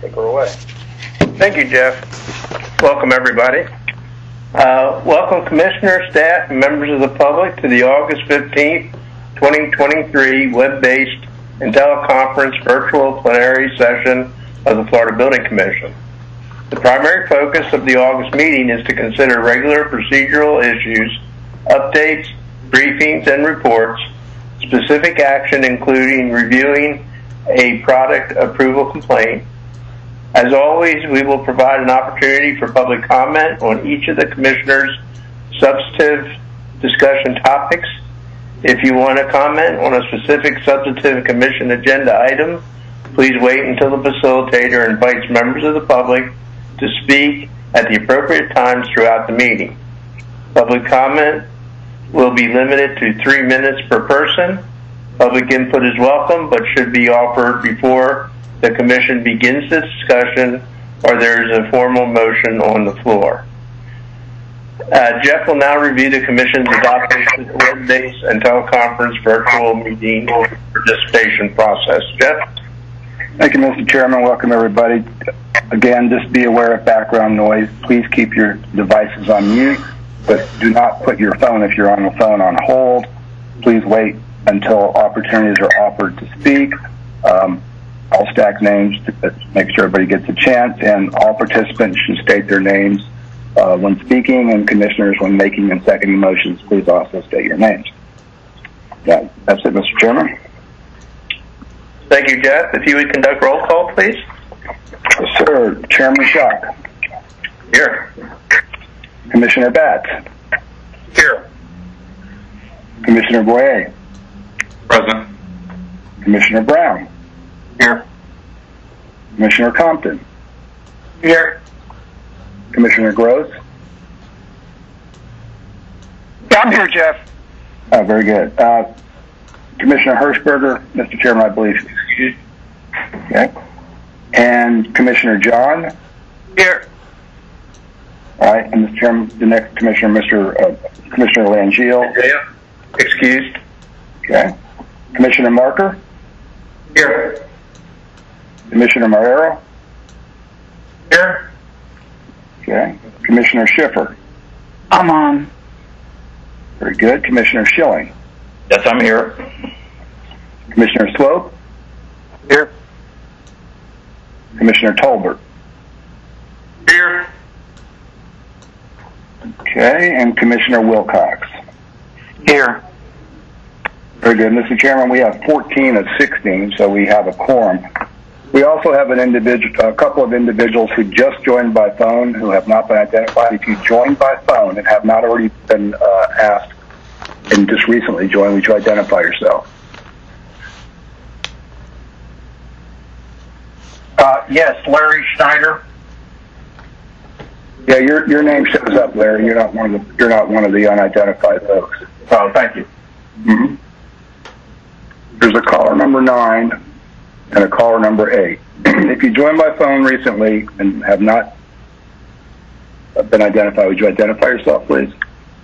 take her away. Thank you, Jeff. Welcome, everybody. Welcome, Commissioner, staff, and members of the public to the August 15th, 2023 web-based and teleconference virtual plenary session of the Florida Building Commission. The primary focus of the August meeting is to consider regular procedural issues, updates, briefings, and reports, specific action including reviewing a product approval complaint. As always, we will provide an opportunity for public comment on each of the Commissioner's substantive discussion topics. If you want to comment on a specific substantive Commission agenda item, please wait until the facilitator invites members of the public to speak at the appropriate times throughout the meeting. Public comment will be limited to 3 minutes per person. Public input is welcome, but should be offered before the Commission begins the discussion or there is a formal motion on the floor. Jeff will now review the Commission's adopted web-based and teleconference virtual meeting participation process. Jeff? Thank you, Mr. Chairman. Welcome, everybody. Again, just be aware of background noise. Please keep your devices on mute, but do not put your phone, if you're on the phone, on hold. Please wait until opportunities are offered to speak. I'll stack names to make sure everybody gets a chance, and all participants should state their names when speaking, and commissioners, when making and seconding motions, please also state your names. Yeah, that's it, Mr. Chairman. Thank you, Jeff. If you would conduct roll call, please. Yes, sir. Chairman Schock. Here. Commissioner Batts. Here. Commissioner Boyer. Present. Commissioner Brown. Here. Commissioner Compton. Here. Commissioner Gross. Yeah, I'm here, Jeff. Oh, very good. Commissioner Hirschberger, Mr. Chairman, I believe. Okay. And Commissioner John. Here. All right. And Mr. Chairman, the next Commissioner, Commissioner Langeal. Yeah. Excused. Okay. Commissioner Marker. Here. Commissioner Marrero. Here. Okay. Commissioner Schiffer. I'm on. Very good. Commissioner Schilling. Yes, I'm here. Commissioner Swope. Here. Commissioner Tolbert. Here. Okay. And Commissioner Wilcox. Here. Very good. Mr. Chairman, we have 14 of 16, so we have a quorum. We also have a couple of individuals who just joined by phone who have not been identified. If you joined by phone and have not already been asked and just recently joined, would you identify yourself? Yes, Larry Schneider. Yeah, your name shows up, Larry. You're not one of the unidentified folks. Oh, thank you. Mm-hmm. There's a caller number 9 and a caller number 8. If you joined by phone recently and have not been identified, would you identify yourself, please?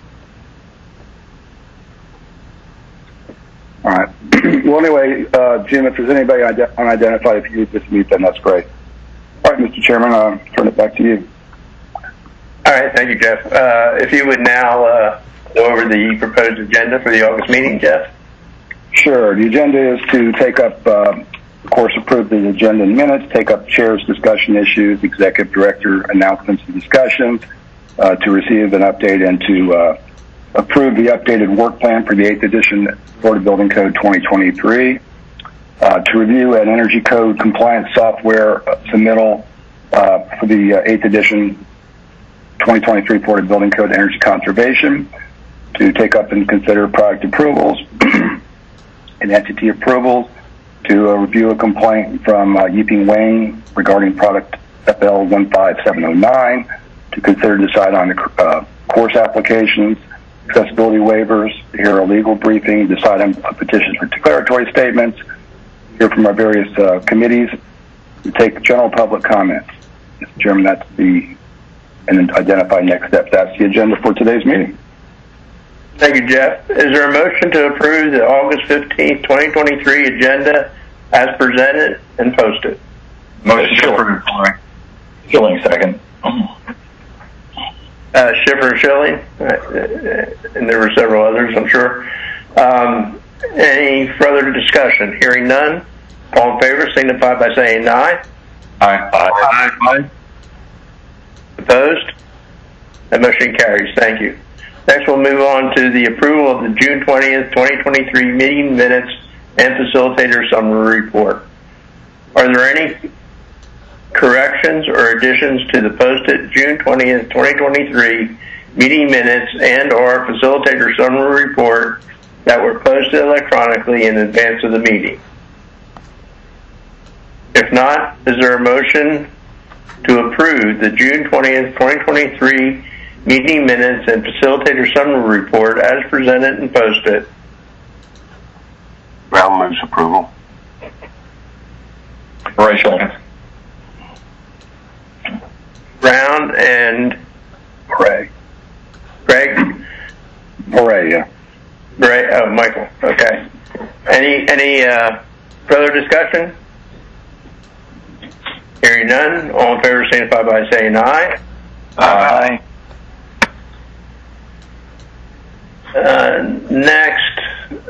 All right. Well, anyway, Jim, if there's anybody unidentified, if you would just mute them, that's great. All right, Mr. Chairman, I'll turn it back to you. All right. Thank you, Jeff. If you would now go over the proposed agenda for the August meeting, Jeff. Sure. The agenda is to take up, of course, approve the agenda in minutes, take up chair's discussion issues, executive director announcements and discussions, to receive an update and to approve the updated work plan for the 8th edition Florida Building Code 2023, to review an energy code compliance software submittal for the 8th edition 2023 Florida Building Code Energy Conservation, to take up and consider product approvals and entity approvals, to review a complaint from Yiping Wang regarding product FL 15709, to consider decide on the course applications, accessibility waivers, hear a legal briefing, decide on petitions for declaratory statements, hear from our various committees, to take general public comments. Mr. Chairman, and identify next steps. That's the agenda for today's meeting. Thank you, Jeff. Is there a motion to approve the August 15th, 2023 agenda as presented and posted? Motion to approve. Schilling, second. Schiffer and Schilling, and there were several others, I'm sure. Any further discussion? Hearing none. All in favor signify by saying aye. Aye. Aye. Opposed? That motion carries. Thank you. Next, we'll move on to the approval of the June 20th, 2023 meeting minutes and facilitator summary report. Are there any corrections or additions to the posted June 20th, 2023 meeting minutes and or facilitator summary report that were posted electronically in advance of the meeting? If not, is there a motion to approve the June 20th, 2023 meeting minutes and facilitator summary report as presented and posted? Brown moves approval. Roy, second. Brown and Hooray. Greg? Hooray, yeah. Gray, oh, Michael. Okay. Any further discussion? Hearing none. All in favor signify by saying aye. Aye. Next,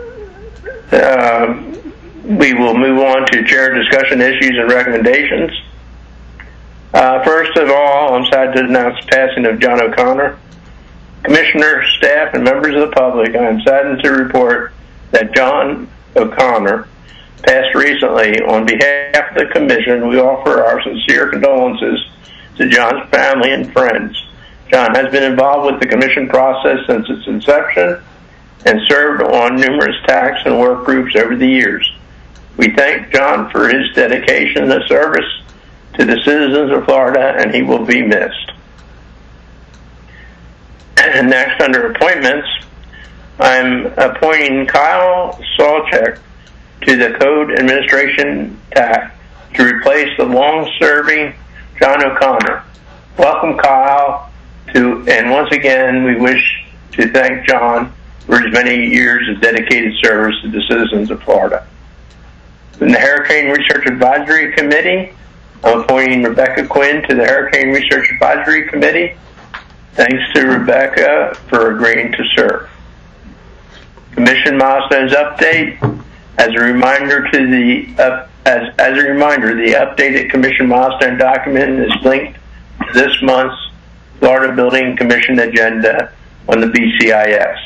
we will move on to chair discussion issues and recommendations. First of all, I'm sad to announce the passing of John O'Connor. Commissioner, staff, and members of the public, I am saddened to report that John O'Connor passed recently. On behalf of the Commission, we offer our sincere condolences to John's family and friends. John has been involved with the Commission process since its inception and served on numerous tax and work groups over the years. We thank John for his dedication and service to the citizens of Florida, and he will be missed. Next, under appointments, I'm appointing Kyle Solchek to the Code Administration TAC to replace the long-serving John O'Connor. Welcome, Kyle, and once again, we wish to thank John for his many years of dedicated service to the citizens of Florida. In the Hurricane Research Advisory Committee, I'm appointing Rebecca Quinn to the Hurricane Research Advisory Committee. Thanks to Rebecca for agreeing to serve. Commission milestones update. As a reminder, the updated Commission milestone document is linked to this month's Florida Building Commission agenda on the BCIS.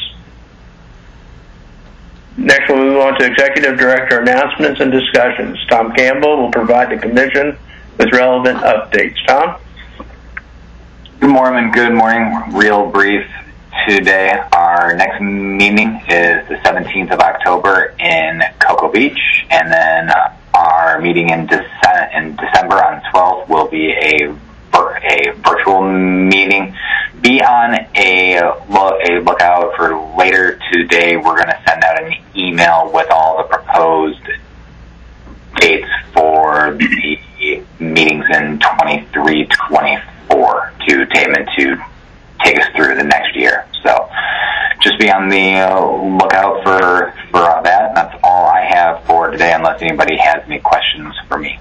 Next, we'll move on to Executive Director announcements and discussions. Tom Campbell will provide the Commission with relevant updates. Tom? Good morning. Real brief today. Our next meeting is the 17th of October in Cocoa Beach, and then our meeting in December on 12th will be a virtual meeting. Be on a lookout for later today. We're going to send out an email with all the proposed dates for the meetings in 23-24 to take us through the next year. So just be on the lookout for that. That's all I have for today, unless anybody has any questions for me.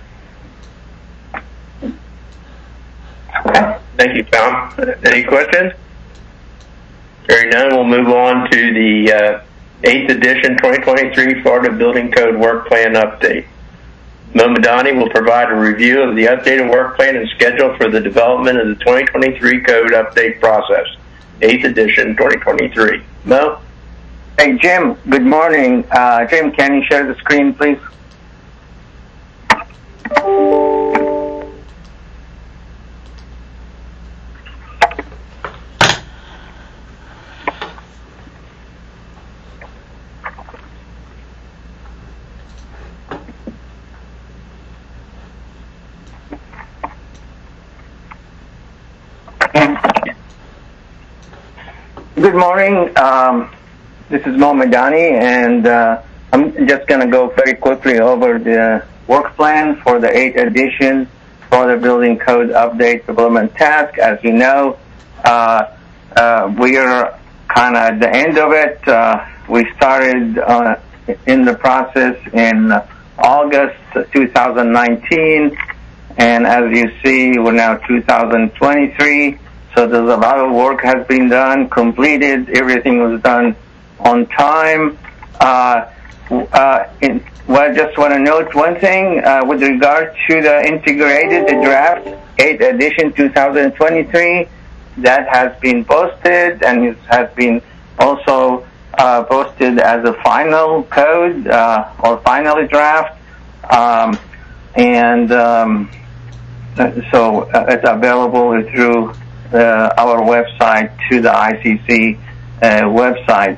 Okay. Thank you, Tom. Any questions? Hearing none, we'll move on to the 8th edition 2023 Florida Building Code Work Plan Update. Mo Madani will provide a review of the updated work plan and schedule for the development of the 2023 code update process. 8th edition 2023. Mo? Hey, Jim. Good morning. Jim, can you share the screen, please? Good morning. This is Mo Madani, and I'm just going to go very quickly over the work plan for the 8th edition for the Building Code Update Development Task. As you know, we are kind of at the end of it. We started in the process in August 2019, and as you see, we're now 2023, so there's a lot of work has been done, completed, everything was done on time. I just want to note one thing with regard to the integrated draft 8th edition 2023, that has been posted and it has been also posted as a final code or final draft, so it's available through our website to the ICC website.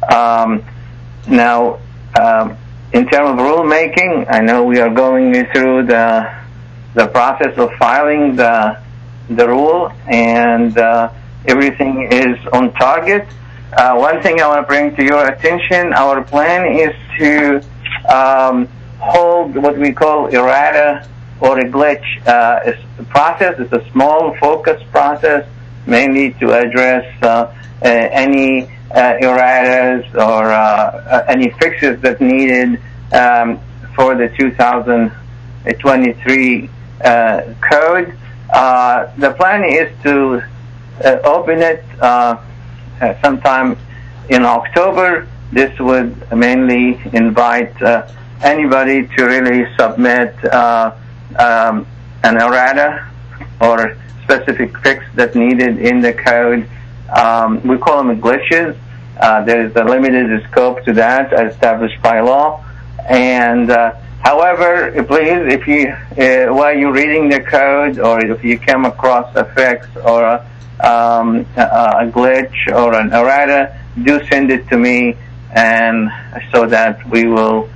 Now, in terms of rulemaking, I know we are going through the process of filing the rule, and everything is on target. One thing I want to bring to your attention, our plan is to hold what we call errata or a glitch process. It's a small focused process, mainly to address any erratas or any fixes that needed for the 2023 code. The plan is to open it sometime in October. This would mainly invite anybody to really submit an errata or specific fix that needed in the code. We call them glitches. There is a limited scope to that established by law. And however, please, if you while you're reading the code, or if you come across a fix or a glitch or an errata, do send it to me, and so that we will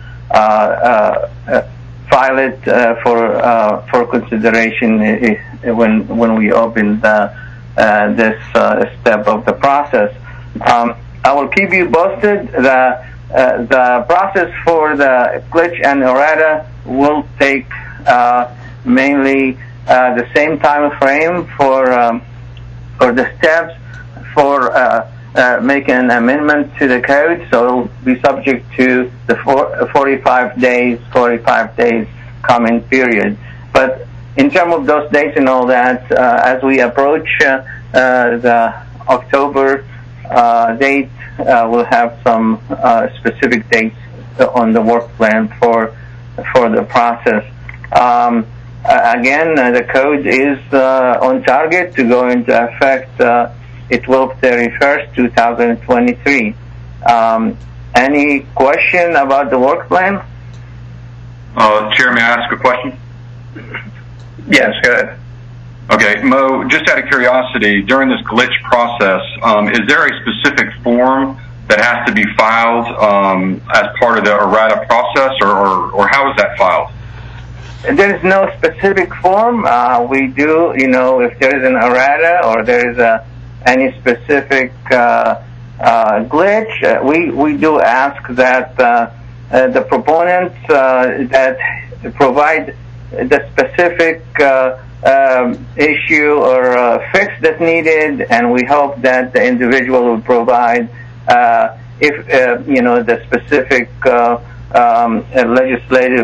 file it for consideration when we open this step of the process. I will keep you posted. The process for the glitch and errata will take mainly the same time frame for the steps for making an amendment to the code, so it will be subject to the 45 days comment period. But in terms of those dates and all that, as we approach the October date, we'll have some specific dates on the work plan for the process. Again, the code is on target to go into effect 12/31/, 2023. Any question about the work plan? Chair, may I ask a question? Yes, go ahead. Okay, Mo, just out of curiosity, during this glitch process, is there a specific form that has to be filed as part of the errata process, or how is that filed? There is no specific form. We do, if there is an errata or there is any specific glitch, we do ask that the proponents that provide the specific issue or fix that's needed, and we hope that the individual will provide the specific legislative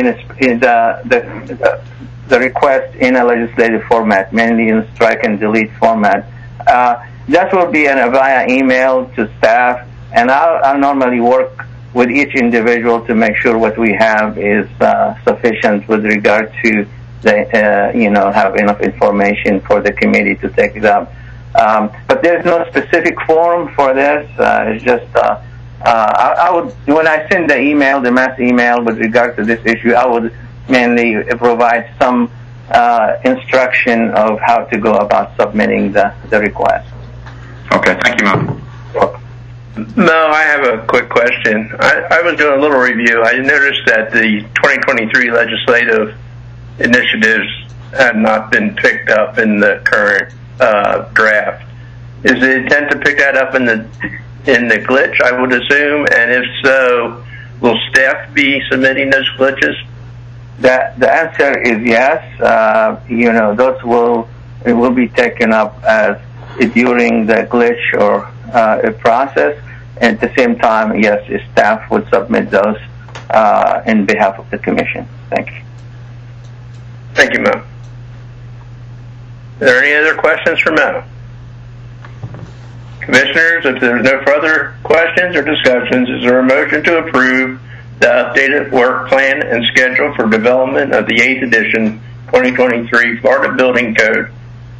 the request in a legislative format, mainly in strike and delete format. That will be via email to staff, and I'll normally work with each individual to make sure what we have is sufficient with regard to have enough information for the committee to take it up. But there's no specific form for this. It's just I would, when I send the mass email with regard to this issue, I would mainly provide some instruction of how to go about submitting the request. Okay, thank you, Mo. No, I have a quick question. I was doing a little review. I noticed that the 2023 legislative initiatives have not been picked up in the current draft. Is the intent to pick that up in the glitch, I would assume? And if so, will staff be submitting those glitches? The answer is yes. Those will be taken up as during the glitch or process. And at the same time, yes, staff would submit those in behalf of the commission. Thank you. Thank you, Mo. Are there any other questions for Mo? Commissioners, if there's no further questions or discussions, is there a motion to approve the updated work plan and schedule for development of the 8th edition 2023 Florida Building Code?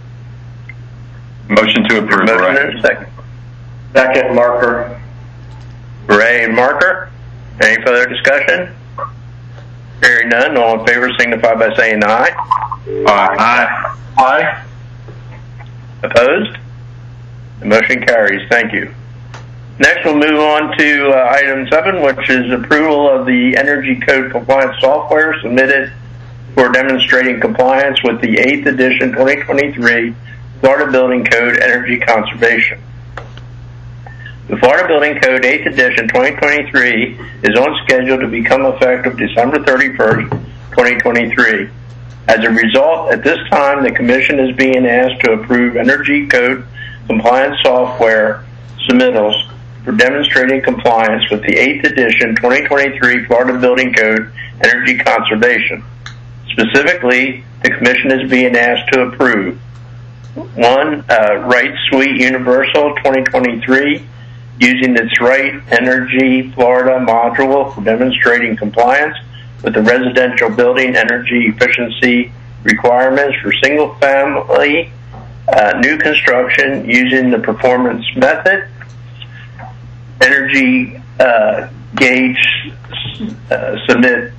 Motion to approve. Motion and a second. Second, Marker. Ray and Marker. Any further discussion? Hearing none, all in favor signify by saying aye. Aye. Aye. Opposed? The motion carries. Thank you. Next, we'll move on to item 7, which is approval of the Energy Code compliance software submitted for demonstrating compliance with the 8th edition 2023 Florida Building Code Energy Conservation. The Florida Building Code 8th edition 2023 is on schedule to become effective December 31st, 2023. As a result, at this time, the Commission is being asked to approve Energy Code compliance software submittals for demonstrating compliance with the 8th edition 2023 Florida Building Code Energy Conservation. Specifically, the Commission is being asked to approve 1. Right Suite Universal 2023 using its Right Energy Florida module for demonstrating compliance with the residential building energy efficiency requirements for single-family new construction using the performance method. Energy Gauge submit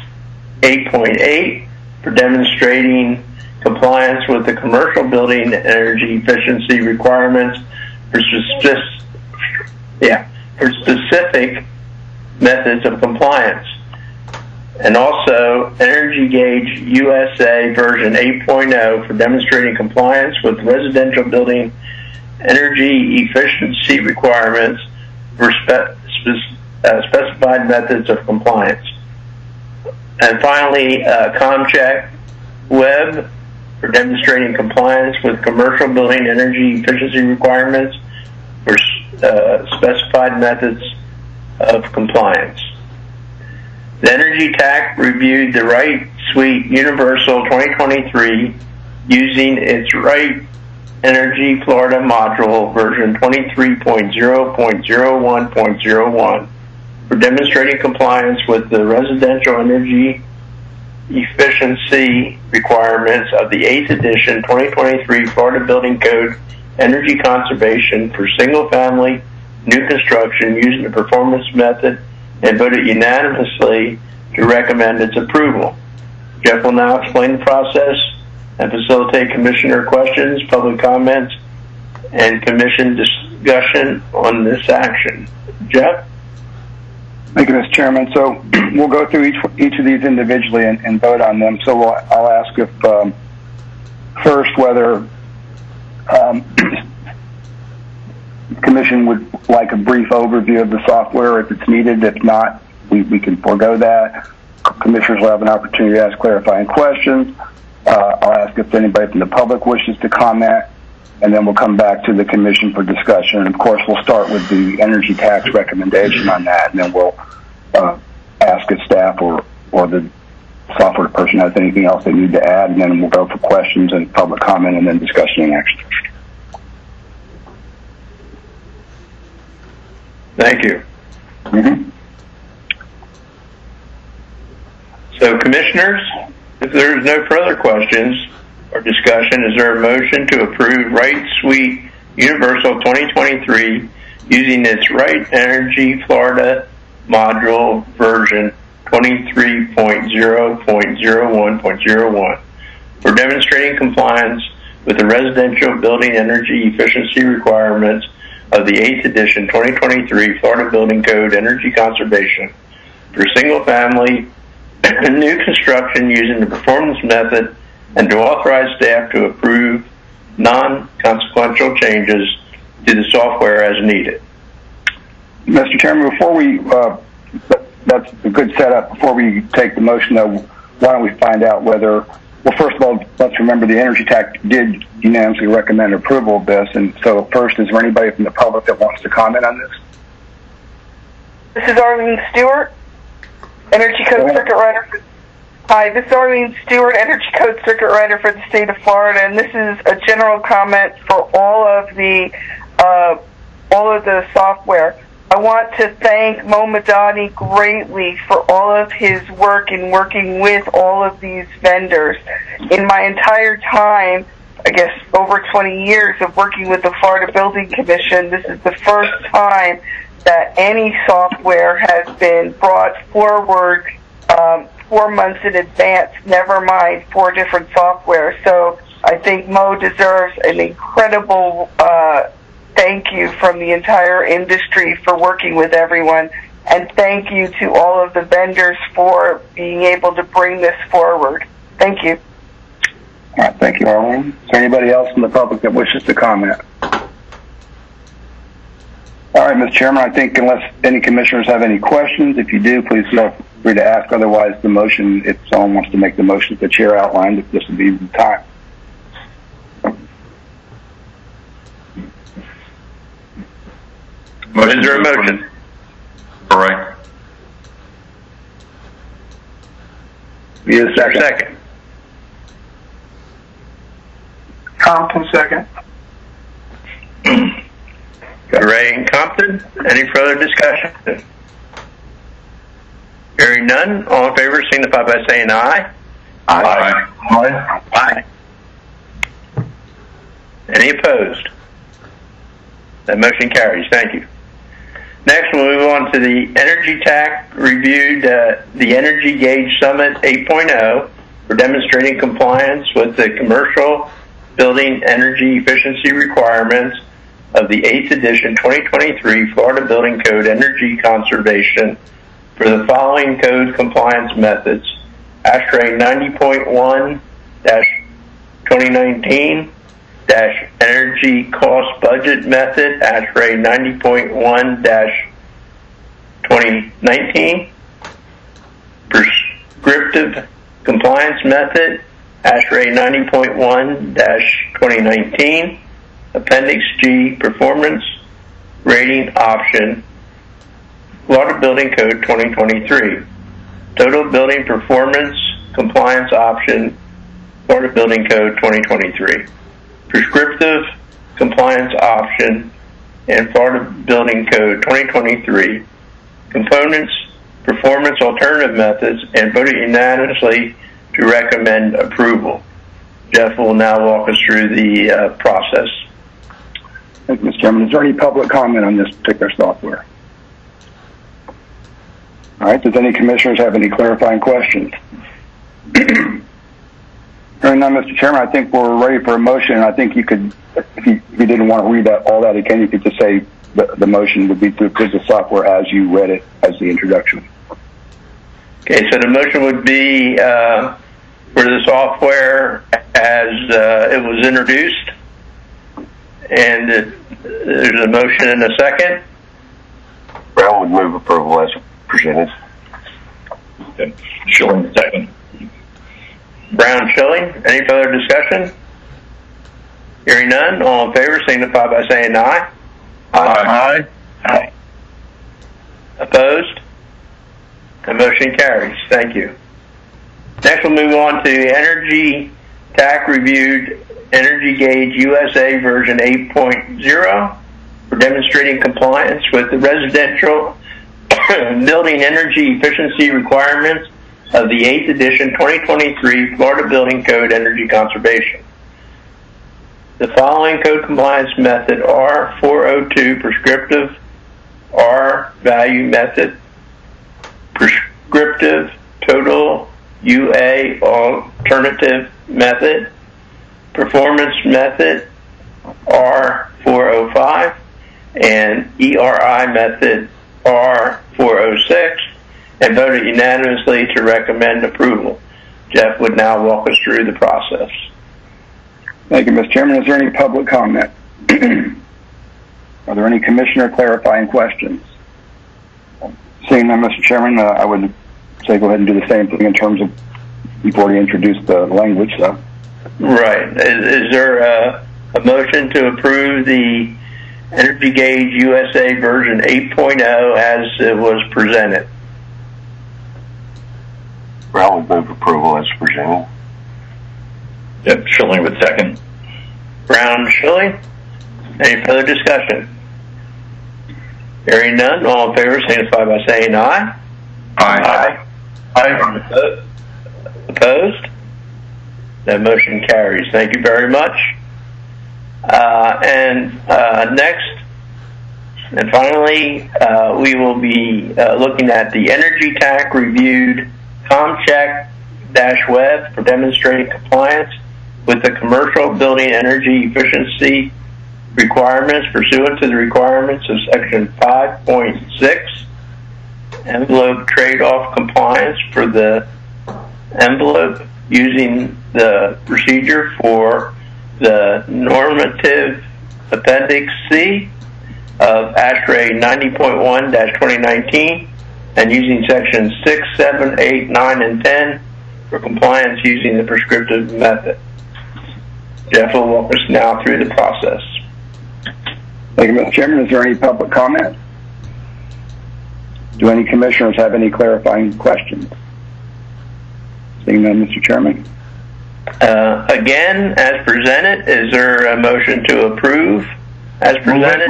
8.8 for demonstrating compliance with the commercial building energy efficiency requirements for specific methods of compliance. And also Energy Gauge USA version 8.0 for demonstrating compliance with residential building energy efficiency requirements for specified methods of compliance. And finally, ComCheck Web for demonstrating compliance with commercial building energy efficiency requirements for specified methods of compliance. The Energy TAC reviewed the Right Suite Universal 2023 using its Right Energy Florida module version 23.0.01.01 for demonstrating compliance with the residential energy efficiency requirements of the 8th edition 2023 Florida Building Code Energy Conservation for single-family new construction using the performance method, and voted unanimously to recommend its approval. Jeff will now explain the process and facilitate Commissioner questions, public comments, and Commission discussion on this action. Jeff? Thank you, Mr. Chairman. So we'll go through each of these individually and vote on them. So I'll ask if first whether the Commission would like a brief overview of the software if it's needed. If not, we can forego that. Commissioners will have an opportunity to ask clarifying questions. I'll ask if anybody from the public wishes to comment, and then we'll come back to the Commission for discussion. And of course, we'll start with the energy tax recommendation on that, and then we'll ask if staff or the software person has anything else they need to add, and then we'll go for questions and public comment, and then discussion and action. Thank you. Mm-hmm. So, Commissioners, if there is no further questions or discussion, is there a motion to approve Right Suite Universal 2023 using its Right Energy Florida module version 23.0.01.01 for demonstrating compliance with the residential building energy efficiency requirements of the 8th edition 2023 Florida Building Code Energy Conservation for single-family new construction using the performance method, and to authorize staff to approve non-consequential changes to the software as needed. Mr. Chairman, before we, that's a good setup. Before we take the motion, though, why don't we find out whether, well, first of all, let's remember the Energy TAC did unanimously recommend approval of this. And so first, is there anybody from the public that wants to comment on this? This is Arlene Stewart, Energy Code Circuit Rider. Hi, this is Arlene Stewart, Energy Code Circuit Writer for the state of Florida, and this is a general comment for all of the software. I want to thank Mo Madani greatly for all of his work in working with all of these vendors. In my entire time, I guess over 20 years of working with the Florida Building Commission, this is the first time that any software has been brought forward 4 months in advance, never mind 4 different software. So I think Mo deserves an incredible thank you from the entire industry for working with everyone, and thank you to all of the vendors for being able to bring this forward. Thank you. All right, thank you, Arlene. Is there anybody else in the public that wishes to comment? All right, Mr. Chairman, I think unless any commissioners have any questions, if you do, please feel free to ask. Otherwise, the motion, if someone wants to make the motion that the chair outlined, if this would be the time. Is there a motion? Correct. Need a second. Second. Compton, second. Ray and Compton. Any further discussion? Hearing none, all in favor signify by saying aye. Aye. Aye. Aye. Any opposed? That motion carries. Thank you. Next, we'll move on to the Energy TAC reviewed the Energy Gauge Summit 8.0 for demonstrating compliance with the commercial building energy efficiency requirements of the 8th edition 2023 Florida Building Code Energy Conservation for the following code compliance methods: ASHRAE 90.1-2019 Energy Cost Budget Method, ASHRAE 90.1-2019 Prescriptive Compliance Method, ASHRAE 90.1-2019 Appendix G Performance Rating Option, Florida Building Code 2023 Total Building Performance Compliance Option, Florida Building Code 2023 Prescriptive Compliance Option, and Florida Building Code 2023 Components Performance Alternative Methods, and voted unanimously to recommend approval. Jeff will now walk us through the process. Thank you, Mr. Chairman. Is there any public comment on this particular software? All right, does any commissioners have any clarifying questions? Hearing none, Mr. Chairman, I think we're ready for a motion. I think you could, if you didn't want to read all that again, you could just say the motion would be to approve the software as you read it as the introduction. Okay, so the motion would be for the software as it was introduced, and there's a motion and a second. Brown would move approval as presented. Okay. Schilling, second. Brown, Schilling. Any further discussion? Hearing none, all in favor signify by saying aye. Aye. Aye. Opposed? The motion carries. Thank you. Next, we'll move on to Energy TAC reviewed Energy Gauge USA version 8.0 for demonstrating compliance with the residential building energy efficiency requirements of the 8th edition 2023 Florida Building Code Energy Conservation. The following code compliance method are R402 Prescriptive R Value Method, Prescriptive Total UA Alternative Method, Performance Method R405, and ERI Method R406, and voted unanimously to recommend approval. Jeff would now walk us through the process. Thank you, Mr. Chairman. Is there any public comment? Are there any commissioner clarifying questions? Seeing none, Mr. Chairman, I would say go ahead and do the same thing in terms of, you've already introduced the language, so. Right. Is there a motion to approve the Energy Gauge USA version 8.0 as it was presented? Brown would move approval as presented. Yep, Schilling would second. Brown, Schilling. Any further discussion? Hearing none, all in favor signify by saying aye. Aye. Aye. Opposed? That motion carries. Thank you very much. Next, and finally, we will be looking at the Energy TAC reviewed ComCheck-Web for demonstrating compliance with the commercial building energy efficiency requirements pursuant to the requirements of Section 5.6, envelope trade-off compliance for the envelope using the procedure for the normative Appendix C of ASHRAE 90.1-2019 and using Sections 6, 7, 8, 9, and 10 for compliance using the prescriptive method. Jeff will walk us now through the process. Thank you, Mr. Chairman. Is there any public comment? Do any commissioners have any clarifying questions? Seeing none, Mr. Chairman. Again, as presented, is there a motion to approve as presented?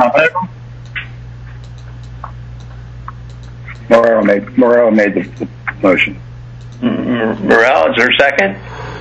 Morello made the motion. Morel, is there a second?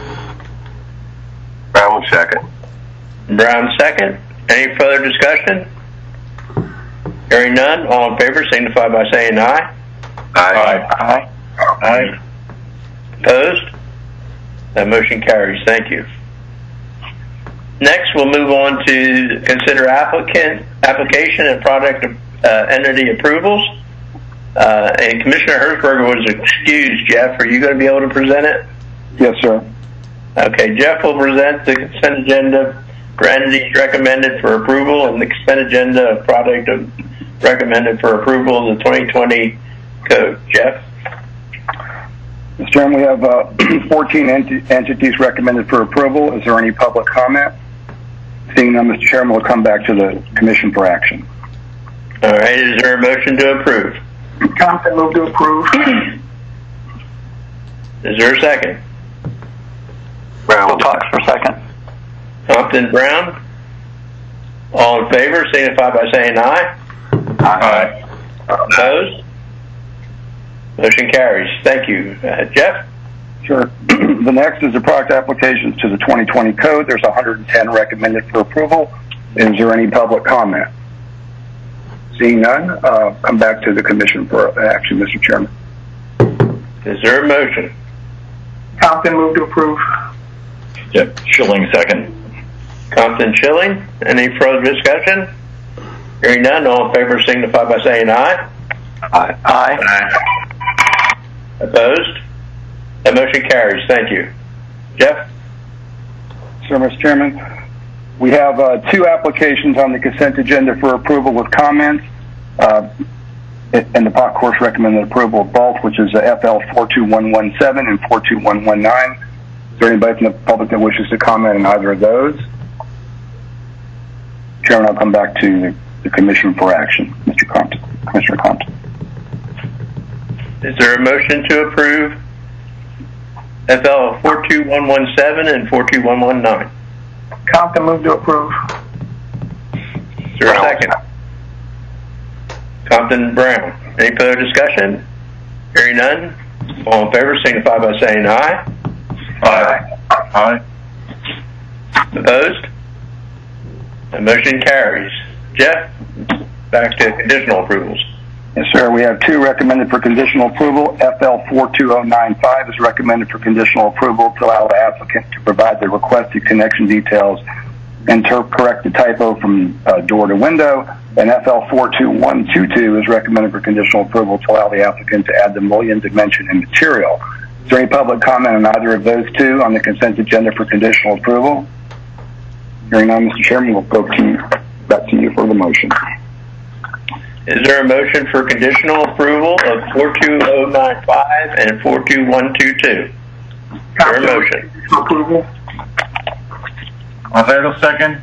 Brown would second. Brown second. Any further discussion? Hearing none, all in favor signify by saying aye. Aye. Aye. Opposed? That motion carries. Thank you. Next, we'll move on to consider application and product entity approvals. And Commissioner Hershberger was excused. Jeff, are you going to be able to present it? Yes, sir. Okay, Jeff will present the consent agenda for entities recommended for approval and the consent agenda of product recommended for approval of the 2020 code. Jeff? Mr. Chairman, we have 14 entities recommended for approval. Is there any public comment? Seeing none, Mr. Chairman, we'll come back to the Commission for action. All right, is there a motion to approve? Compton, move to approve. Is there a second? Brown. Talks for a second. Compton, Brown. All in favor, signify by saying aye. Aye. Opposed? Motion carries. Thank you. Jeff? Sure. The next is the product applications to the 2020 code. There's 110 recommended for approval. Is there any public comment? Seeing none, come back to the Commission for action, Mr. Chairman. Is there a motion? Compton, move to approve. Yep, Schilling second. Compton, Schilling. Any further discussion? Hearing none, all in favor signify by saying aye. Aye. Opposed? That motion carries. Thank you. Jeff? Sir, Mr. Chairman, we have two applications on the consent agenda for approval with comments. And the POC course recommended approval of both, which is FL 42117 and 42119. Is there anybody from the public that wishes to comment on either of those? Chairman, I'll come back to the Commission for action, Mr. Compton, Commissioner Compton. Is there a motion to approve FL 42117 and 42119? Compton, move to approve. Is there a second? Compton, Brown. Any further discussion? Hearing none, all in favor signify by saying aye. Aye. Opposed? The motion carries. Jeff, back to conditional approvals. Yes, sir. We have two recommended for conditional approval. FL 42095 is recommended for conditional approval to allow the applicant to provide the requested connection details and to correct the typo from door to window. And FL 42122 is recommended for conditional approval to allow the applicant to add the mullion dimension and material. Is there any public comment on either of those two on the consent agenda for conditional approval? Hearing none, Mr. Chairman, we'll go back to you for the motion. Is there a motion for conditional approval of 42095 and 42122? Is there a motion? Approval. Alvaro second.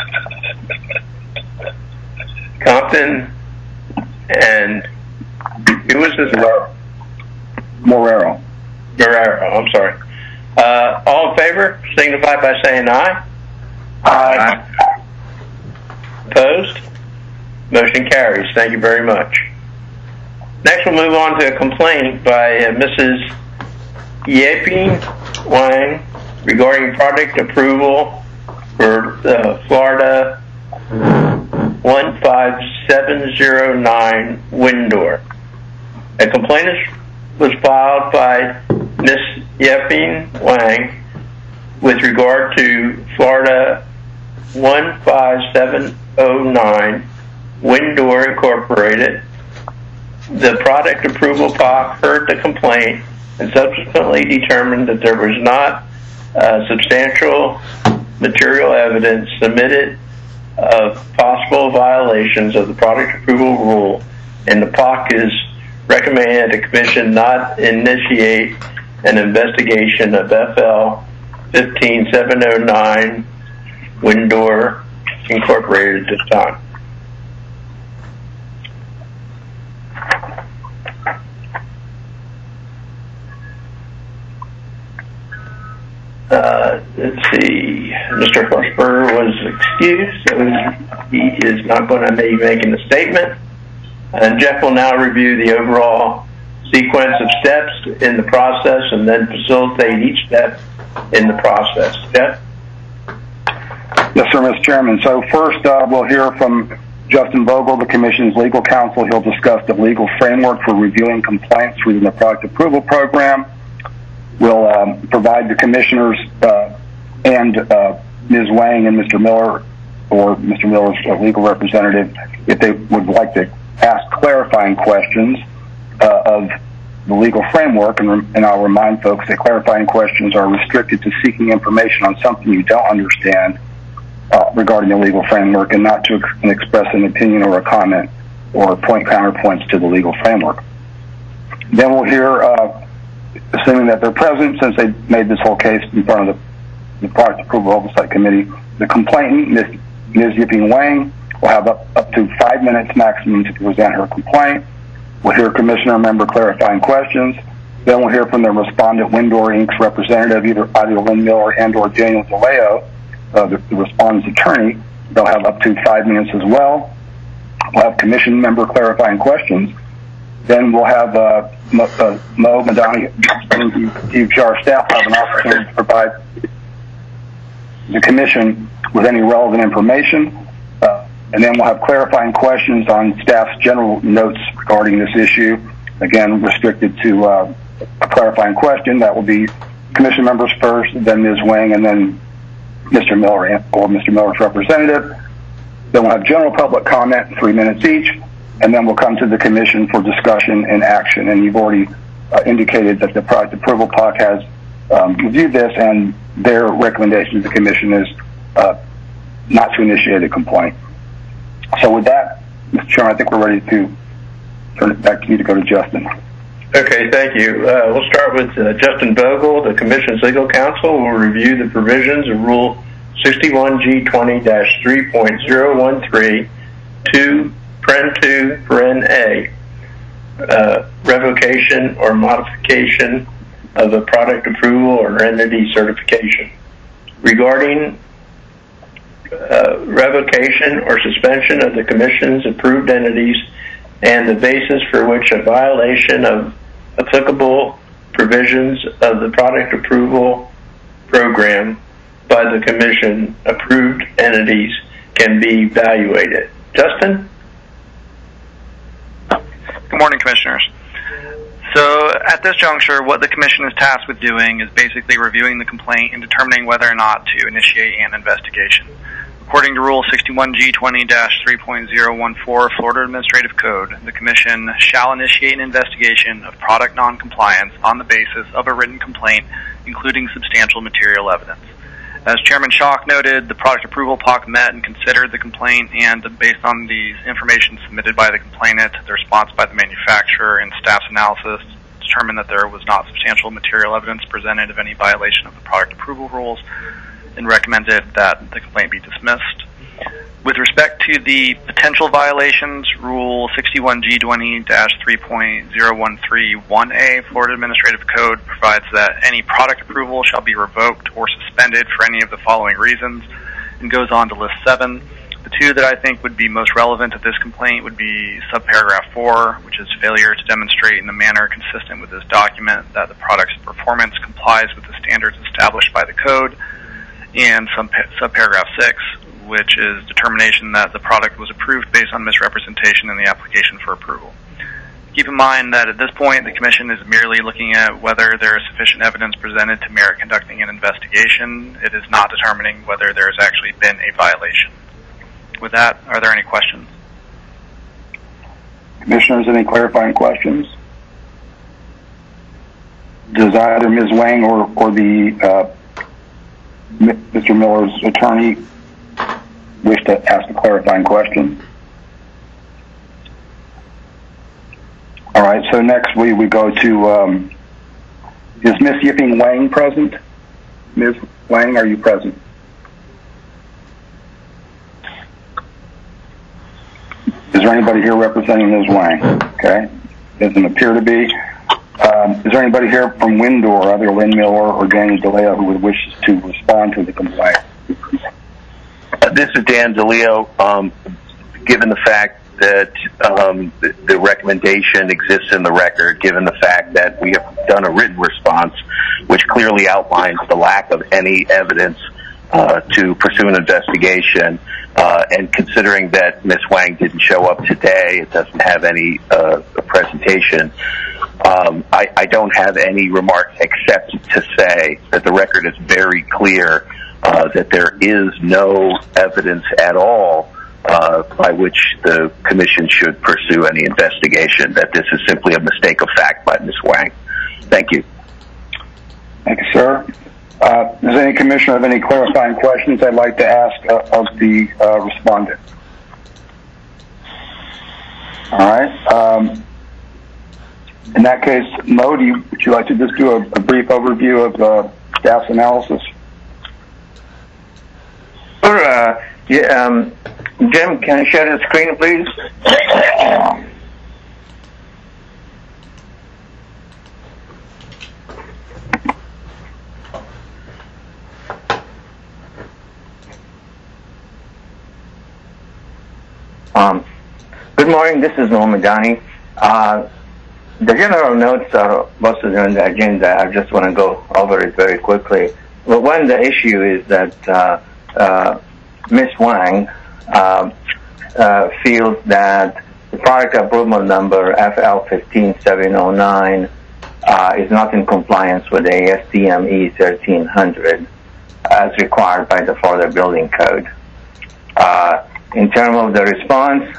Compton and who was this? Morero. Guerrero, I'm sorry. All in favor, signify by saying aye. Aye. Opposed? Motion carries. Thank you very much. Next, we'll move on to a complaint by Mrs. Yeping Wang regarding project approval for Florida 15709 wind door. A complaint was filed by Ms. Yeping Wang with regard to Florida 15709 Wind Door Incorporated. The product approval POC heard the complaint and subsequently determined that there was not substantial material evidence submitted of possible violations of the product approval rule, and the POC is recommending that the Commission not initiate an investigation of FL 15709 Wind Door Incorporated at this time. Let's see, Mr. Forsberg was excused, so he is not going to be making a statement. And Jeff will now review the overall sequence of steps in the process and then facilitate each step in the process. Jeff? Yes, sir, Mr. Chairman. So first, we'll hear from Justin Vogel, the Commission's legal counsel. He'll discuss the legal framework for reviewing complaints within the product approval program. We'll provide the Commissioners and Ms. Wang and Mr. Miller, or Mr. Miller's legal representative, if they would like to ask clarifying questions of the legal framework. And I'll remind folks that clarifying questions are restricted to seeking information on something you don't understand regarding the legal framework, and not to express an opinion or a comment or point counterpoints to the legal framework. Then we'll hear, assuming that they're present, since they made this whole case in front of the Product Approval Oversight Committee, the complainant, Ms. Yeping Wang, will have up to 5 minutes maximum to present her complaint. We'll hear Commissioner member clarifying questions. Then we'll hear from the respondent, Windor Inc.'s representative, either Lynn Miller and or Daniel DeLeo, the respondent's attorney. They'll have up to 5 minutes as well. We'll have Commission member clarifying questions. Then we'll have Mo Madani, DHR staff, have an opportunity to provide the Commission with any relevant information. And then we'll have clarifying questions on staff's general notes regarding this issue. Again, restricted to a clarifying question. That will be Commission members first, then Ms. Wang, and then Mr. Miller or Mr. Miller's representative. Then we'll have general public comment, 3 minutes each, and then we'll come to the Commission for discussion and action. And you've already indicated that the Product Approval POC has reviewed this, and their recommendation to the Commission is not to initiate a complaint. So with that, Mr. Chairman, I think we're ready to turn it back to you to go to Justin. Okay, thank you. We'll start with Justin Vogel, the Commission's legal counsel, who will review the provisions of Rule 61G20-3.013 to A, revocation or modification of a product approval or entity certification. Regarding revocation or suspension of the Commission's approved entities and the basis for which a violation of applicable provisions of the product approval program by the Commission approved entities can be evaluated. Justin? Good morning, Commissioners. So at this juncture, what the Commission is tasked with doing is basically reviewing the complaint and determining whether or not to initiate an investigation. According to Rule 61G20-3.014 Florida Administrative Code, the Commission shall initiate an investigation of product noncompliance on the basis of a written complaint, including substantial material evidence. As Chairman Schock noted, the Product Approval POC met and considered the complaint, and based on the information submitted by the complainant, the response by the manufacturer, and staff's analysis, determined that there was not substantial material evidence presented of any violation of the product approval rules, and recommended that the complaint be dismissed. With respect to the potential violations, Rule 61G20-3.0131A Florida Administrative Code provides that any product approval shall be revoked or suspended for any of the following reasons, and goes on to list 7. The two that I think would be most relevant to this complaint would be subparagraph 4, which is failure to demonstrate in a manner consistent with this document that the product's performance complies with the standards established by the code, and subparagraph 6, which is determination that the product was approved based on misrepresentation in the application for approval. Keep in mind that at this point, the Commission is merely looking at whether there is sufficient evidence presented to merit conducting an investigation. It is not determining whether there has actually been a violation. With that, are there any questions? Commissioners, any clarifying questions? Does either Ms. Wang or the Mr. Miller's attorney wish to ask a clarifying question? All right, so next we go to, is Ms. Yipping Wang present? Ms. Wang, are you present? Is there anybody here representing Ms. Wang? Okay, doesn't appear to be. Is there anybody here from Windor, either Lynn Miller or Danny DeLeo, who would wish to respond to the complaint? This is Dan DeLeo. Given the fact that the recommendation exists in the record, given the fact that we have done a written response, which clearly outlines the lack of any evidence to pursue an investigation, and considering that Ms. Wang didn't show up today, it doesn't have any presentation, I don't have any remarks except to say that the record is very clear that there is no evidence at all by which the Commission should pursue any investigation, that this is simply a mistake of fact by Ms. Wang. Thank you. Thank you, sir. Does any Commissioner have any clarifying questions I'd like to ask of the respondent? All right. In that case, Mo, would you like to just do a brief overview of staff's analysis? Sure. Jim, can you share the screen, please? Good morning, this is Mohammed Dani. The general notes are posted on the agenda. I just want to go over it very quickly. Well, one, the issue is that Ms. Wang feels that the product approval number FL15709 is not in compliance with ASTM E1300 as required by the Florida Building Code. In terms of the response,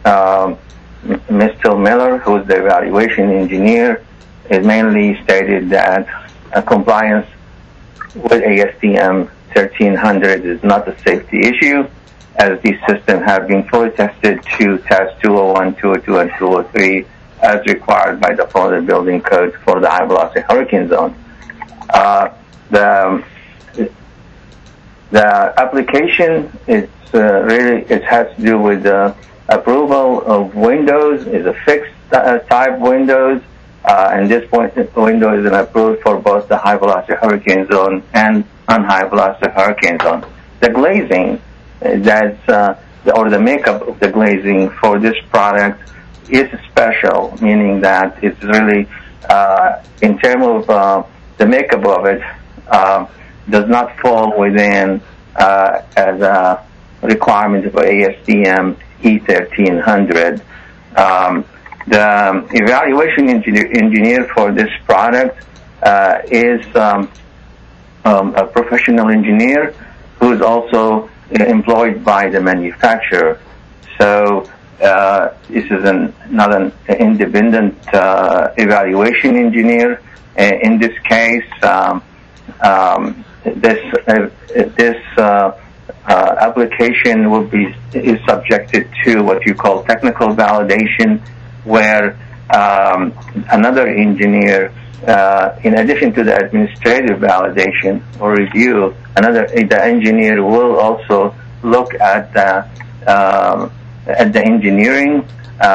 Mr. Miller, who is the evaluation engineer, has mainly stated that compliance with ASTM 1300 is not a safety issue, as these systems have been fully tested to test 201, 202, and 203 as required by the Florida Building Code for the high velocity hurricane zone. The application is it has to do with approval of windows, is a fixed type windows, and this point the window is approved for both the high velocity hurricane zone and non-high velocity hurricane zone. The glazing or the makeup of the glazing for this product is special, meaning that it's really in terms of the makeup of it does not fall within as a requirement for ASTM E1300. The evaluation engineer for this product is a professional engineer who is also employed by the manufacturer. So this is not an independent evaluation engineer. In this case, this application is subjected to what you call technical validation, where another engineer, in addition to the administrative validation or review, the engineer will also look at the at the engineering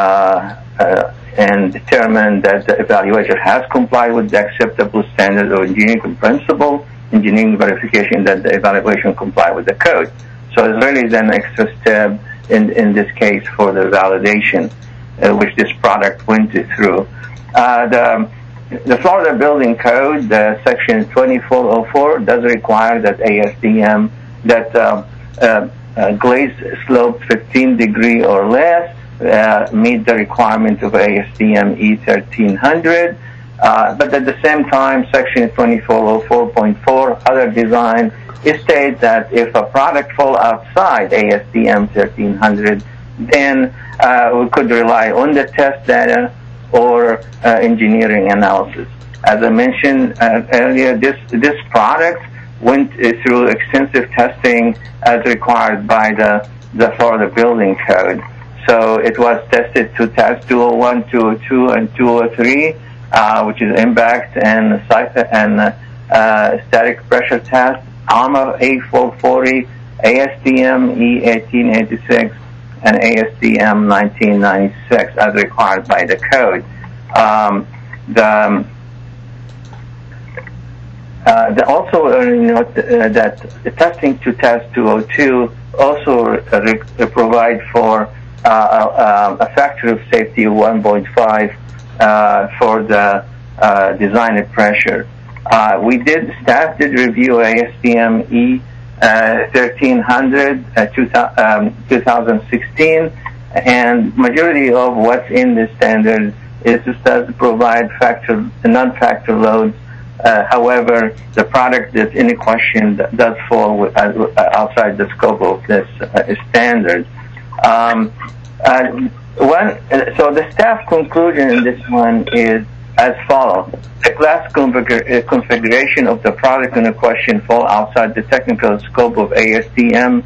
and determined that the evaluator has complied with the acceptable standard of engineering principle, engineering verification that the evaluation complied with the code. So it's really then an extra step in this case for the validation which this product went through. The Florida Building Code, Section 2404, does require that ASTM, that glaze slope 15 degree or less meet the requirement of ASTM E1300. But at the same time, Section 2404.4, other design, it states that if a product falls outside ASTM 1300, then we could rely on the test data or engineering analysis. As I mentioned earlier, this product went through extensive testing as required by the Florida Building Code. So it was tested to test 201, 202, and 203, which is impact and static pressure test, ARMA A440, ASTM E1886, and ASTM 1996 as required by the code. Also note that the testing to test 202 also provide for a factor of safety of 1.5 for the design pressure. Staff did review ASTM E1300 2016, and majority of what's in the standard does provide non-factor loads. However, the product that's in question does fall outside the scope of this standard. So the staff conclusion in this one is as follows. The glass configuration of the product in question fall outside the technical scope of ASTM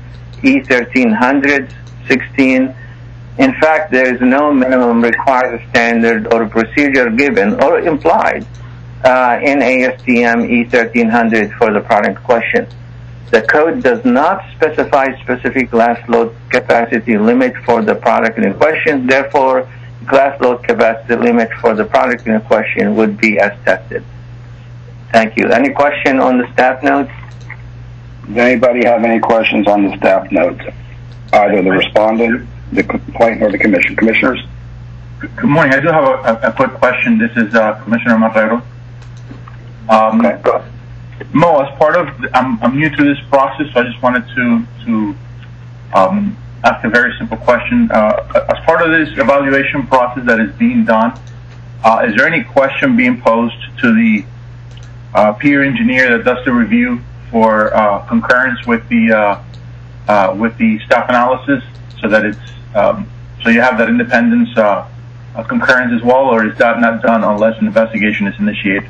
E1316. In fact, there is no minimum required standard or procedure given or implied in ASTM E1300 for the product question. The code does not specify specific glass load capacity limit for the product in question. Therefore, glass load capacity limit for the product in question would be as tested. Thank you. Any question on the staff notes? Does anybody have any questions on the staff notes? Either the respondent, the complainant, or the commission. Commissioners? Good morning. I do have a quick question. This is Commissioner Marrero. Okay, go ahead. Mo, as part of, I'm new to this process, so I just wanted to ask a very simple question. As part of this evaluation process that is being done, is there any question being posed to the peer engineer that does the review for concurrence with the staff analysis, so that it's so you have that independence concurrence as well, or is that not done unless an investigation is initiated?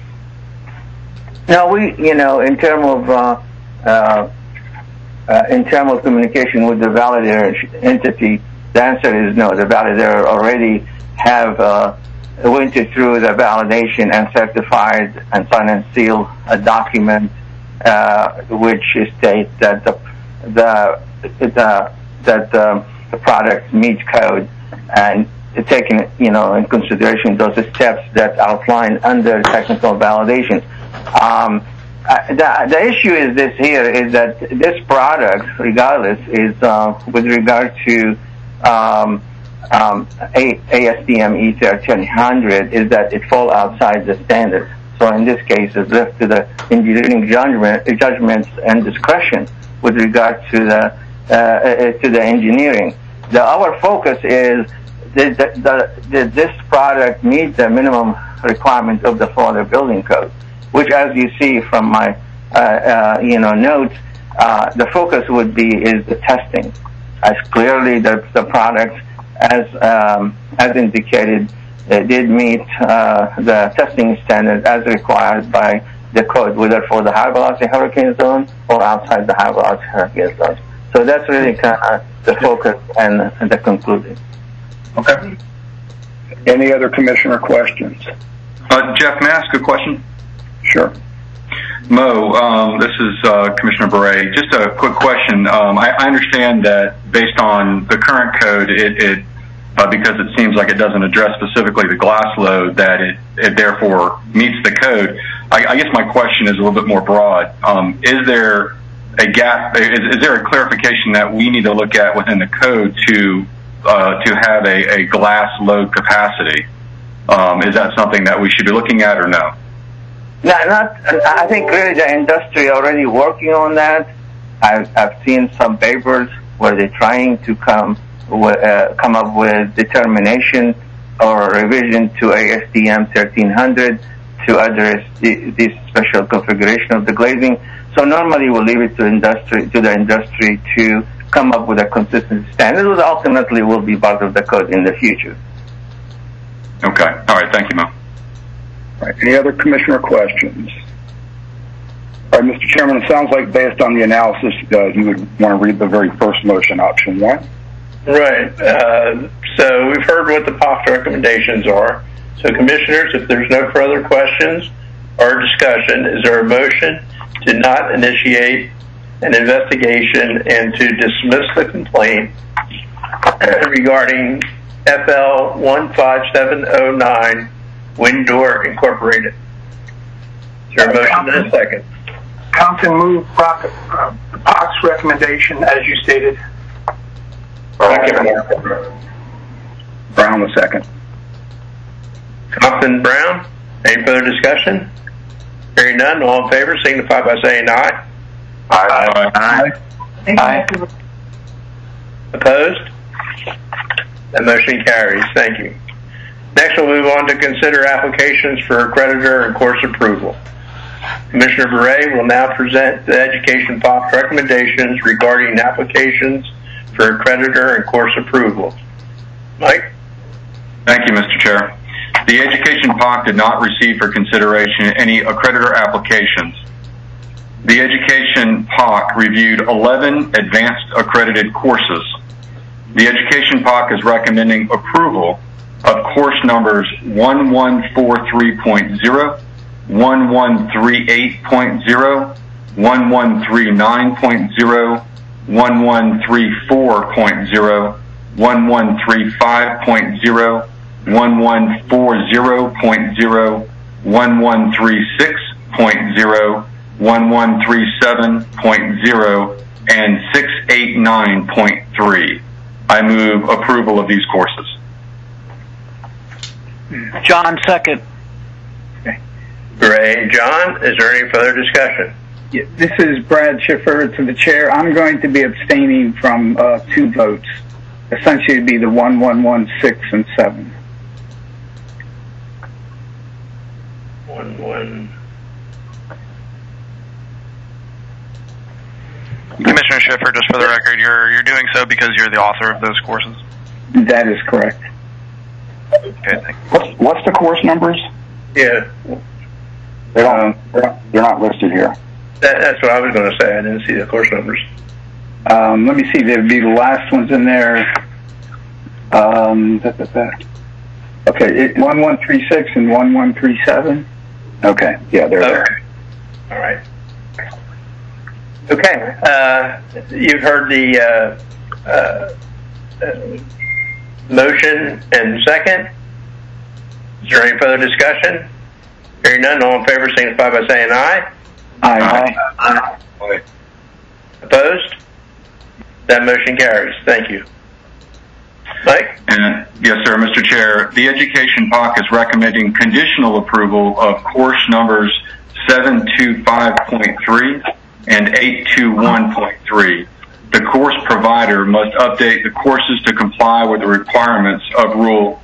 No, in terms of communication with the validator entity, the answer is no. The validator already have went through the validation and certified and signed and sealed a document which states that the product meets code, and taking in consideration those steps that outline under technical validation. The issue is this here is that this product, regardless, is with regard to ASTM E1300, is that it falls outside the standard. So in this case, it's left to the engineering judgments and discretion with regard to the engineering. Our focus is that this product meets the minimum requirement of the Florida Building Code, which, as you see from my notes, the focus would be is the testing, as clearly the product, as indicated, did meet the testing standard as required by the code, whether for the high velocity hurricane zone or outside the high velocity hurricane zone. So that's really kind of the focus and the conclusion. Okay. Any other commissioner questions? Jeff, may I ask a question? Sure. Mo, this is Commissioner Beret. Just a quick question. I understand that based on the current code, because it seems like it doesn't address specifically the glass load, that it therefore meets the code. I guess my question is a little bit more broad. Is there a gap? Is there a clarification that we need to look at within the code to have a glass load capacity? Is that something that we should be looking at, or no? No, I think really the industry already working on that. I've seen some papers where they're trying to come up with determination or revision to ASTM 1300 to address this special configuration of the glazing. So normally we'll leave it to the industry to come up with a consistent standard, which ultimately will be part of the code in the future. Okay. All right. Thank you, Mo. All right. Any other commissioner questions? All right, Mr. Chairman, it sounds like based on the analysis, you would want to read the very first motion, option 1. Right. So we've heard what the POC recommendations are. So, commissioners, if there's no further questions or discussion, is there a motion to not initiate an investigation and to dismiss the complaint regarding FL 15709 Windor Incorporated? Is there a motion and a second? Compton moved POC's recommendation as you stated. Brown the second. Compton, Brown. Any further discussion? Hearing none, all in favor signify by saying aye. Aye. Aye. Opposed? That motion carries. Thank you. Next, we'll move on to consider applications for accreditor and course approval. Commissioner Beret will now present the Education POC recommendations regarding applications for accreditor and course approval. Mike? Thank you, Mr. Chair. The Education POC did not receive for consideration any accreditor applications. The Education POC reviewed 11 advanced accredited courses. The Education POC is recommending approval of course numbers 1143.0, 1138.0, 1139.0, 1134.0, 1135.0, 1140.0, 1136.0, 1137.0, and 689.3. I move approval of these courses. John, second. Great. John, is there any further discussion? Yeah, this is Brad Schiffer to the chair. I'm going to be abstaining from 2 votes. Essentially, it'd be the 1116 and 7. 11. Commissioner Schiffer, just for the record, you're doing so because you're the author of those courses? That is correct. Okay, thank you. What's the course numbers? Yeah. They're not listed here. That's what I was going to say. I didn't see the course numbers. Let me see. There'd be the last ones in there. Okay, 1136 and 1137. Okay, yeah, they're there. All right. Okay, you've heard the motion and second. Is there any further discussion? Hearing none, all in favor signify by saying aye. Aye. Aye. Opposed? That motion carries. Thank you. Mike? Yes, sir, Mr. Chair. The Education POC is recommending conditional approval of course numbers 725.3 and 821.3. The course provider must update the courses to comply with the requirements of Rule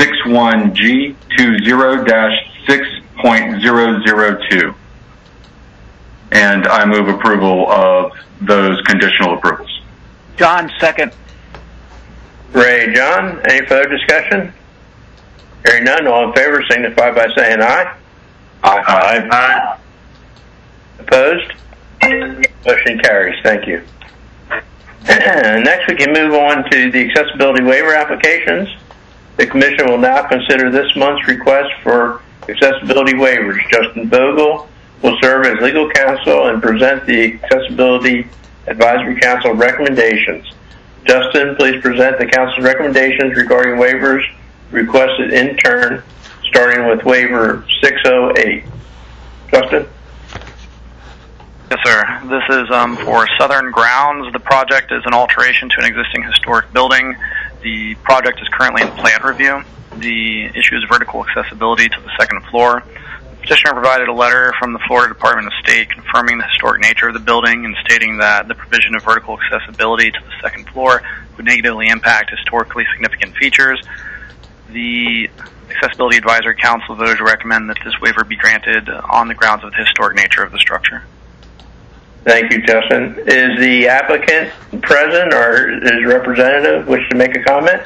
61G20-6.002. And I move approval of those conditional approvals. John, second. Ray, John, any further discussion? Hearing none, all in favor signify by saying aye. Aye. Aye. Opposed? Motion carries. Thank you. Next, we can move on to the accessibility waiver applications. The Commission will now consider this month's request for accessibility waivers. Justin Bogle, will serve as legal counsel and present the Accessibility Advisory Council recommendations. Justin, please present the council's recommendations regarding waivers requested in turn, starting with waiver 608. Justin? Yes, sir. This is for Southern Grounds. The project is an alteration to an existing historic building. The project is currently in plan review. The issue is vertical accessibility to the second floor. The petitioner provided a letter from the Florida Department of State confirming the historic nature of the building and stating that the provision of vertical accessibility to the second floor would negatively impact historically significant features. The Accessibility Advisory Council voted to recommend that this waiver be granted on the grounds of the historic nature of the structure. Thank you, Justin. Is the applicant present or is representative wish to make a comment?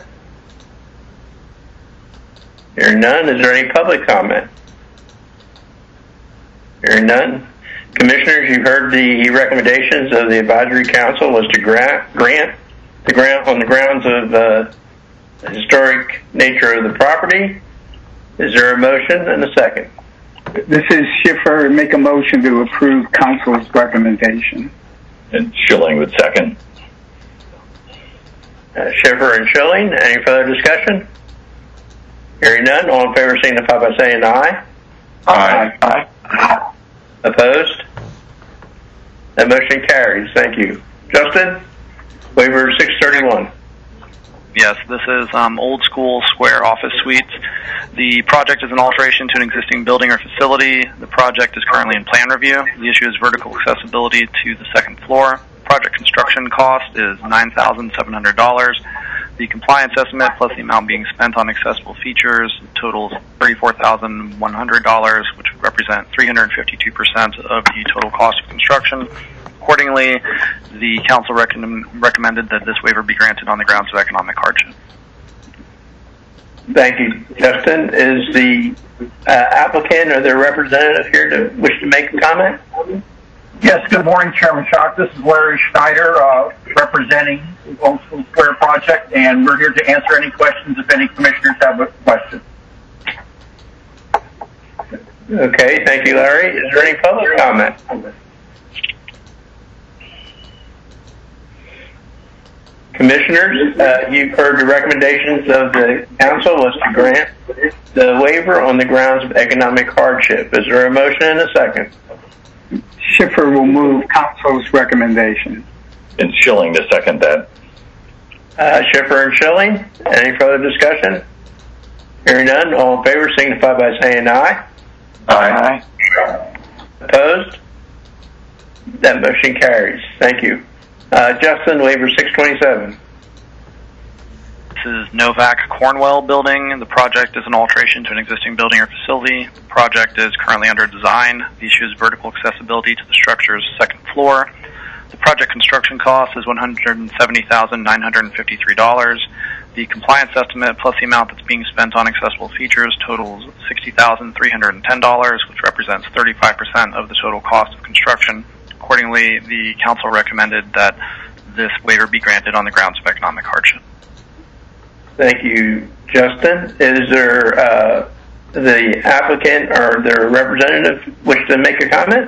Hearing none, is there any public comment? Hearing none. Commissioners, you've heard the recommendations of the Advisory Council was to grant the grant on the grounds of the historic nature of the property. Is there a motion and a second? This is Schiffer. Make a motion to approve council's recommendation. And Schilling would second. Schiffer and Schilling. Any further discussion? Hearing none, all in favor signify by saying aye. Aye. Aye. Opposed? That motion carries. Thank you. Justin, waiver 631. Yes, this is Old School Square Office Suites. The project is an alteration to an existing building or facility. The project is currently in plan review. The issue is vertical accessibility to the second floor. Project construction cost is $9,700. The compliance estimate plus the amount being spent on accessible features totals $34,100, which would represent 352% of the total cost of construction. Accordingly, the council recommended that this waiver be granted on the grounds of economic hardship. Thank you, Justin. Is the applicant or their representative here to wish to make a comment? Yes, good morning, Chairman Schock. This is Larry Schneider, representing the Old School Square project, and we're here to answer any questions if any commissioners have a question. Okay, thank you, Larry. Is there any public comment? Commissioners, you've heard the recommendations of the council was to grant the waiver on the grounds of economic hardship. Is there a motion and a second? Schiffer will move council's recommendation. And Schilling to second that. Schiffer and Schilling. Any further discussion? Hearing none, all in favor signify by saying aye. Aye. Opposed? That motion carries. Thank you. Justin, waiver 627. This is Novak Cornwell Building. The project is an alteration to an existing building or facility. The project is currently under design. The issue is vertical accessibility to the structure's second floor. The project construction cost is $170,953. The compliance estimate plus the amount that's being spent on accessible features totals $60,310, which represents 35% of the total cost of construction. Accordingly, the council recommended that this waiver be granted on the grounds of economic hardship. Thank you, Justin. Is there the applicant or their representative wish to make a comment?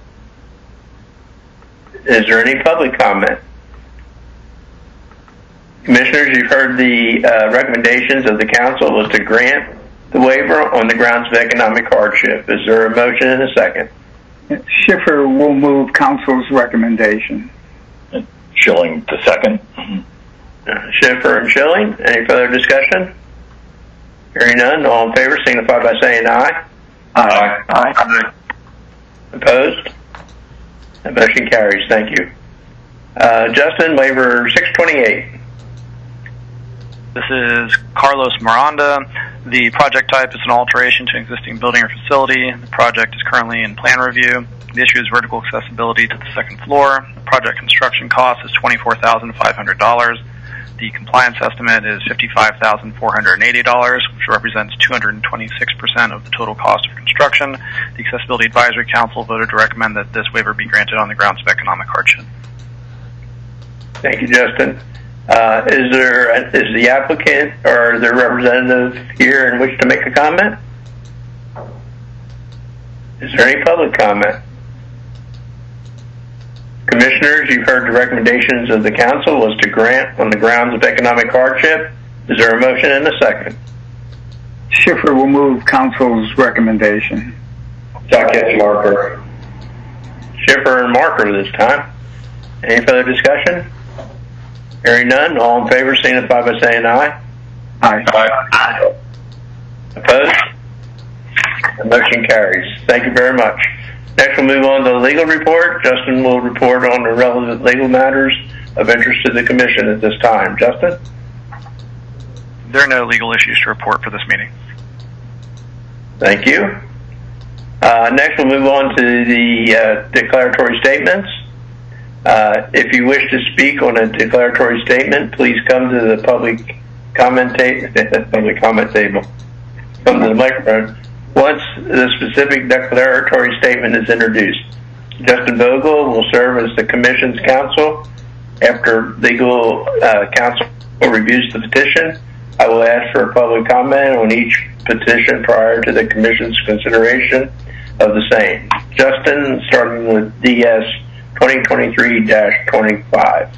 Is there any public comment? Commissioners, you've heard the recommendations of the council was to grant the waiver on the grounds of economic hardship. Is there a motion and a second? Schiffer will move council's recommendation. And Schilling to second. Schiffer and Schilling. Any further discussion? Hearing none, all in favor signify by saying aye. Aye. Aye. Opposed? That motion carries. Thank you. Justin, waiver 628. This is Carlos Miranda. The project type is an alteration to an existing building or facility. The project is currently in plan review. The issue is vertical accessibility to the second floor. The project construction cost is $24,500. The compliance estimate is $55,480, which represents 226% of the total cost of construction. The Accessibility Advisory Council voted to recommend that this waiver be granted on the grounds of economic hardship. Thank you, Justin. Is the applicant or their representative here in which to make a comment? Is there any public comment? Commissioners, you've heard the recommendations of the council was to grant on the grounds of economic hardship. Is there a motion and a second? Schiffer will move council's recommendation. Second, Marker. Schiffer and Marker this time. Any further discussion? Hearing none, all in favor signify by saying aye. Aye. Aye. Opposed? The motion carries. Thank you very much. Next, we'll move on to the legal report. Justin will report on the relevant legal matters of interest to the commission at this time. Justin? There are no legal issues to report for this meeting. Thank you. Next, we'll move on to the declaratory statements. If you wish to speak on a declaratory statement, please come to the public comment table. Come to the microphone once the specific declaratory statement is introduced. Justin Vogel will serve as the Commission's counsel. After legal counsel reviews the petition, I will ask for a public comment on each petition prior to the Commission's consideration of the same. Justin, starting with DS 2023-25.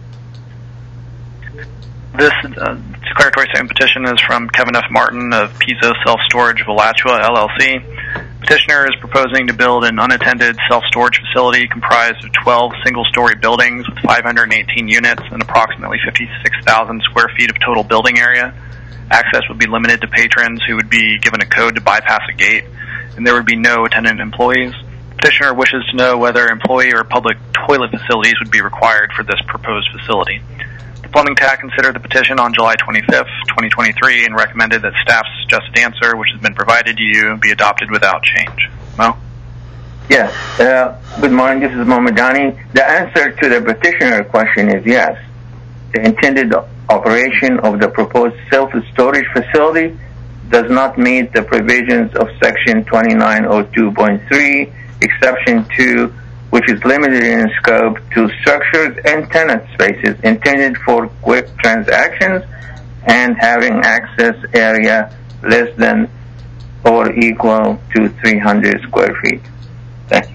This declaratory statement petition is from Kevin F. Martin of Pizzo Self-Storage of Alachua, LLC. Petitioner is proposing to build an unattended self-storage facility comprised of 12 single-story buildings with 518 units and approximately 56,000 square feet of total building area. Access would be limited to patrons who would be given a code to bypass a gate, and there would be no attendant employees. Petitioner wishes to know whether employee or public toilet facilities would be required for this proposed facility. The Plumbing TAC considered the petition on July 25th, 2023, and recommended that staff's suggested answer, which has been provided to you, be adopted without change. Mo? Yes. Good morning. This is Mo Madani. The answer to the petitioner question is yes. The intended operation of the proposed self-storage facility does not meet the provisions of Section 2902.3, Exception 2, which is limited in scope to structures and tenant spaces intended for quick transactions and having access area less than or equal to 300 square feet. Thank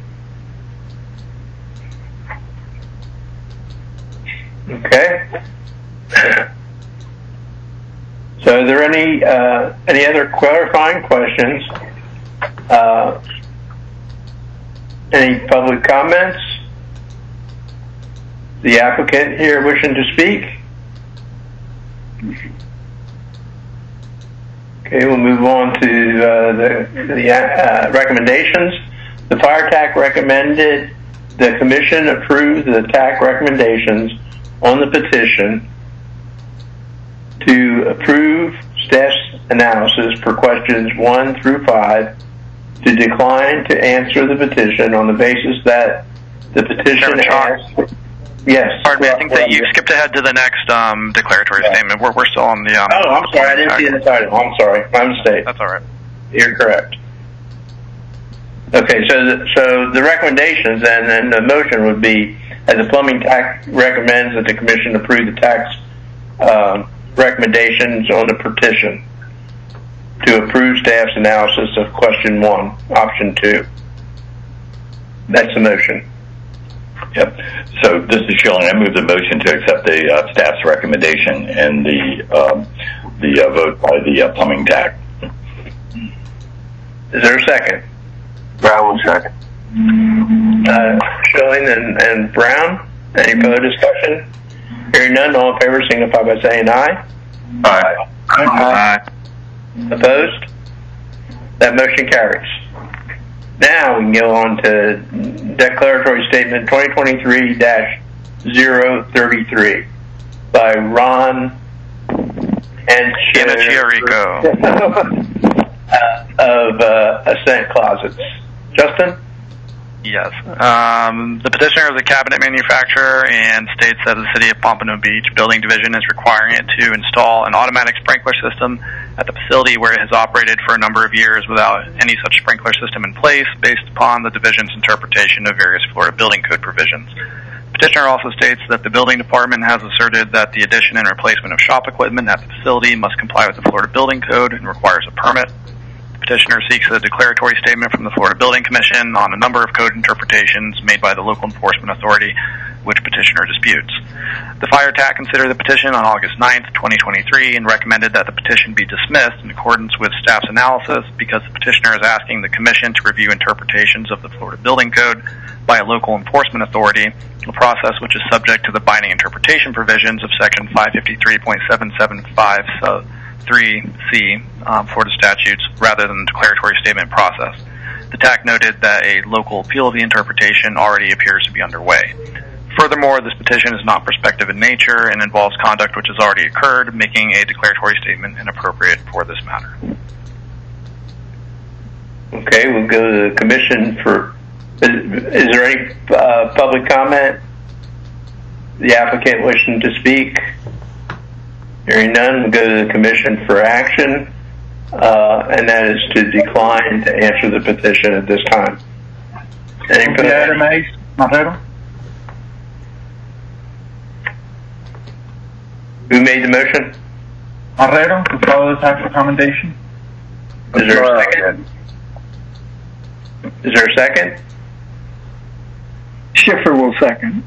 you. Okay. So are there any other clarifying questions? Any public comments? The applicant here wishing to speak? Okay, we'll move on to the recommendations. The Fire TAC recommended the Commission approve the TAC recommendations on the petition to approve staff's analysis for questions 1 through 5, to decline to answer the petition on the basis that the petition asks. Yes. Pardon me, I think that you skipped ahead to the next declaratory statement. We're still on the... I'm sorry, I didn't see the title. I'm sorry, my mistake. That's all right. You're correct. Okay, so the recommendations and the motion would be, as the Plumbing TAC recommends that the Commission approve the TAC's recommendations on the petition to approve staff's analysis of question 1, option 2. That's the motion. Yep. So this is Schilling. I move the motion to accept the staff's recommendation and the vote by the Plumbing TAC. Is there a second? Brown will second. Schilling and Brown. Any further discussion? Hearing none, all in favor signify by saying aye. Aye. Aye. Opposed? That motion carries. Now we can go on to Declaratory Statement 2023-033 by Ron Chiarico of Ascent Closets. Justin? Yes. The petitioner is a cabinet manufacturer and states that the City of Pompano Beach Building Division is requiring it to install an automatic sprinkler system at the facility where it has operated for a number of years without any such sprinkler system in place based upon the division's interpretation of various Florida building code provisions. Petitioner also states that the building department has asserted that the addition and replacement of shop equipment at the facility must comply with the Florida building code and requires a permit. petitioner seeks a declaratory statement from the Florida Building Commission on a number of code interpretations made by the local enforcement authority, which petitioner disputes. The fire TAC considered the petition on August 9th, 2023, and recommended that the petition be dismissed in accordance with staff's analysis because the petitioner is asking the Commission to review interpretations of the Florida Building Code by a local enforcement authority, a process which is subject to the binding interpretation provisions of Section 553.775 3C Florida statutes rather than the declaratory statement process. The TAC noted that a local appeal of the interpretation already appears to be underway. Furthermore, this petition is not prospective in nature and involves conduct which has already occurred, making a declaratory statement inappropriate for this matter. Okay, we'll go to the Commission for... Is there any public comment? The applicant wishing to speak? Hearing none, we'll go to the Commission for action, and that is to decline to answer the petition at this time. Any further? Who made the motion? Marrero, to follow the TAC's recommendation. Is there a second? Is there a second? Schiffer will second.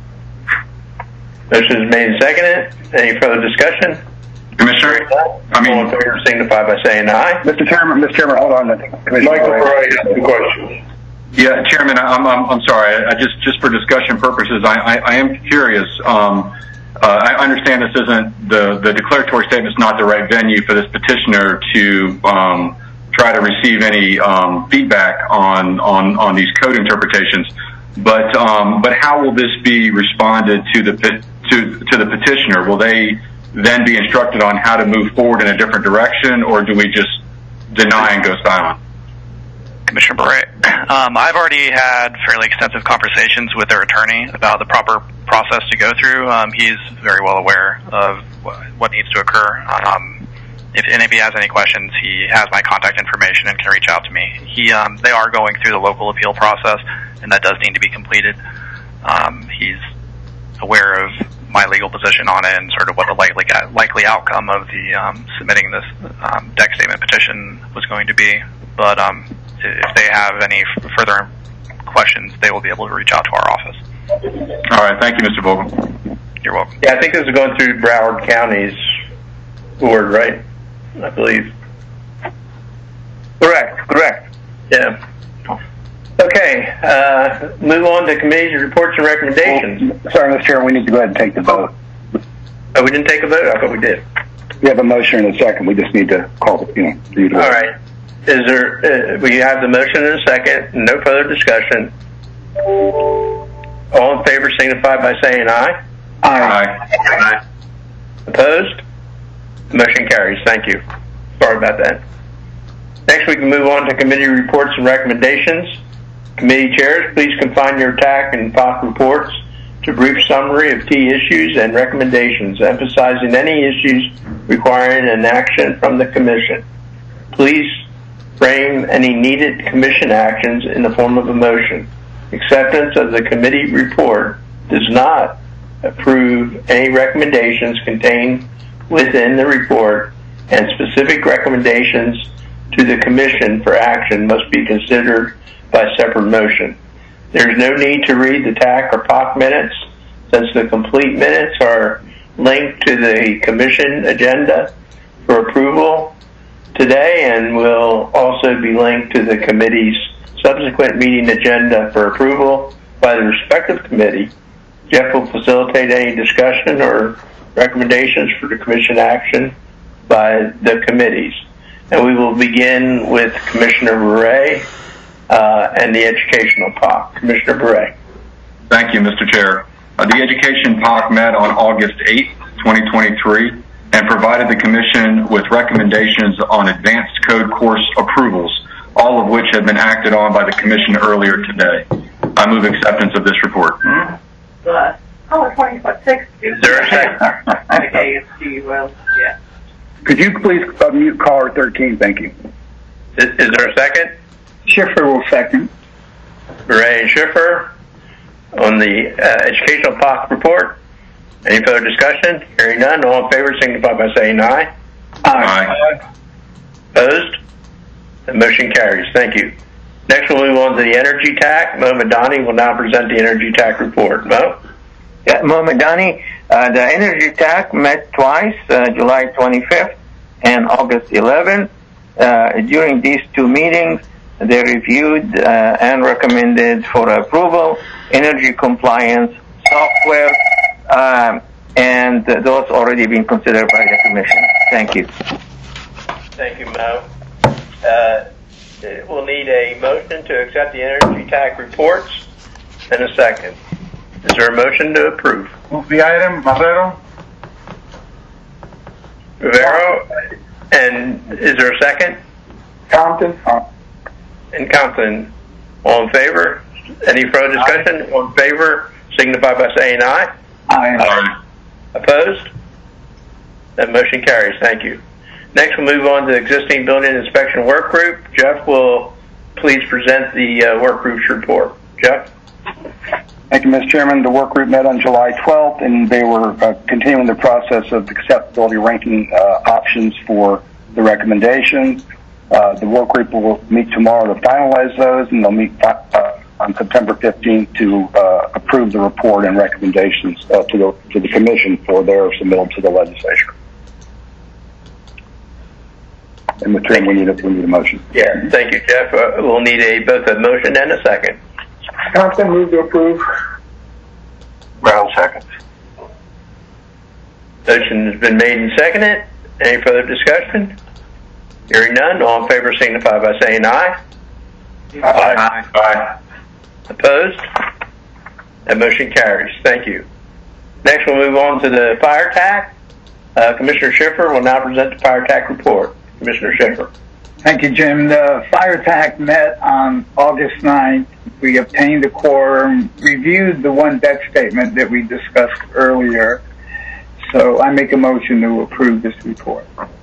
Motion is made and seconded. Any further discussion? Commissioner, all in favor signify by saying aye. Mr. Chairman, hold on. Michael Bray has the question. Yeah, Chairman, I'm sorry. Just for discussion purposes, I am curious. I understand this isn't the declaratory statement is not the right venue for this petitioner to try to receive any feedback on these code interpretations. But how will this be responded to the petitioner? Will they then be instructed on how to move forward in a different direction, or do we just deny and go silent? Commissioner Bray, I've already had fairly extensive conversations with their attorney about the proper process to go through. He's very well aware of what needs to occur. If he has any questions, he has my contact information and can reach out to me. They are going through the local appeal process, and that does need to be completed. He's aware of my legal position on it and sort of what the likely outcome of the submitting this deck statement petition was going to be. But if they have any further questions, they will be able to reach out to our office. All right. Thank you, Mr. Vogel. You're welcome. Yeah, I think this is going through Broward County's board, right? I believe. Correct. Yeah. Okay, move on to committee reports and recommendations. Sorry, Mr. Chairman, we need to go ahead and take the vote. Oh, we didn't take a vote? I thought we did. We have a motion and a second. We just need to call the, All right. Is there, we have the motion and a second, no further discussion. All in favor signify by saying aye. Aye. Opposed? Motion carries. Thank you. Sorry about that. Next, we can move on to committee reports and recommendations. Committee chairs, please confine your TAC and POC reports to a brief summary of key issues and recommendations, emphasizing any issues requiring an action from the Commission. Please frame any needed Commission actions in the form of a motion. Acceptance of the committee report does not approve any recommendations contained within the report, and specific recommendations to the Commission for action must be considered by separate motion. There is no need to read the TAC or POC minutes, since the complete minutes are linked to the Commission agenda for approval today and will also be linked to the committee's subsequent meeting agenda for approval by the respective committee. Jeff will facilitate any discussion or recommendations for the Commission action by the committees. And we will begin with Commissioner Bure and the Educational POC. Commissioner Bure. Thank you, Mr. Chair. The Education POC met on August 8, 2023, and provided the Commission with recommendations on advanced code course approvals, all of which have been acted on by the Commission earlier today. I move acceptance of this report. Is there a second? Yeah. Could you please mute caller 13? Thank you. Is there a second? Schiffer will second. Bure and Schiffer on the Educational POC report. Any further discussion? Hearing none, all in favor signify by saying aye. Aye. Opposed? The motion carries. Thank you. Next, we'll move on to the energy TAC. Mo Madani will now present the energy TAC report. Mo? Yeah, Mo Madani. The energy TAC met twice, July 25th and August 11th. During these two meetings, they reviewed and recommended for approval energy compliance software, and those already been considered by the Commission. Thank you. Thank you, Mo. We'll need a motion to accept the energy TAC reports in a second. Is there a motion to approve? Move the item, Marrero. Rivero. And is there a second? Compton. And Compton. All in favor? Any further discussion? Aye. All in favor, signify by saying aye. Aye. Opposed? That motion carries. Thank you. Next, we'll move on to the existing building inspection work group. Jeff will please present the work group's report. Jeff? Thank you, Mr. Chairman. The work group met on July 12th, and they were continuing the process of acceptability ranking options for the recommendations. The work group will meet tomorrow to finalize those, and they'll meet on September 15th to approve the report and recommendations to the Commission for their submittal to the legislature. And Mr. Chairman, we need a motion. Yeah, thank you, Jeff. We'll need both a motion and a second. Compton, move to approve. Brown, second. Motion has been made and seconded. Any further discussion? Hearing none, all in favor signify by saying aye. Aye. Aye. Opposed? That motion carries. Thank you. Next, we'll move on to the fire TAC. Commissioner Schiffer will now present the fire TAC report. Commissioner Schiffer. Thank you, Jim. The fire TAC met on August 9th. We obtained a quorum, reviewed the one deck statement that we discussed earlier. So I make a motion to approve this report.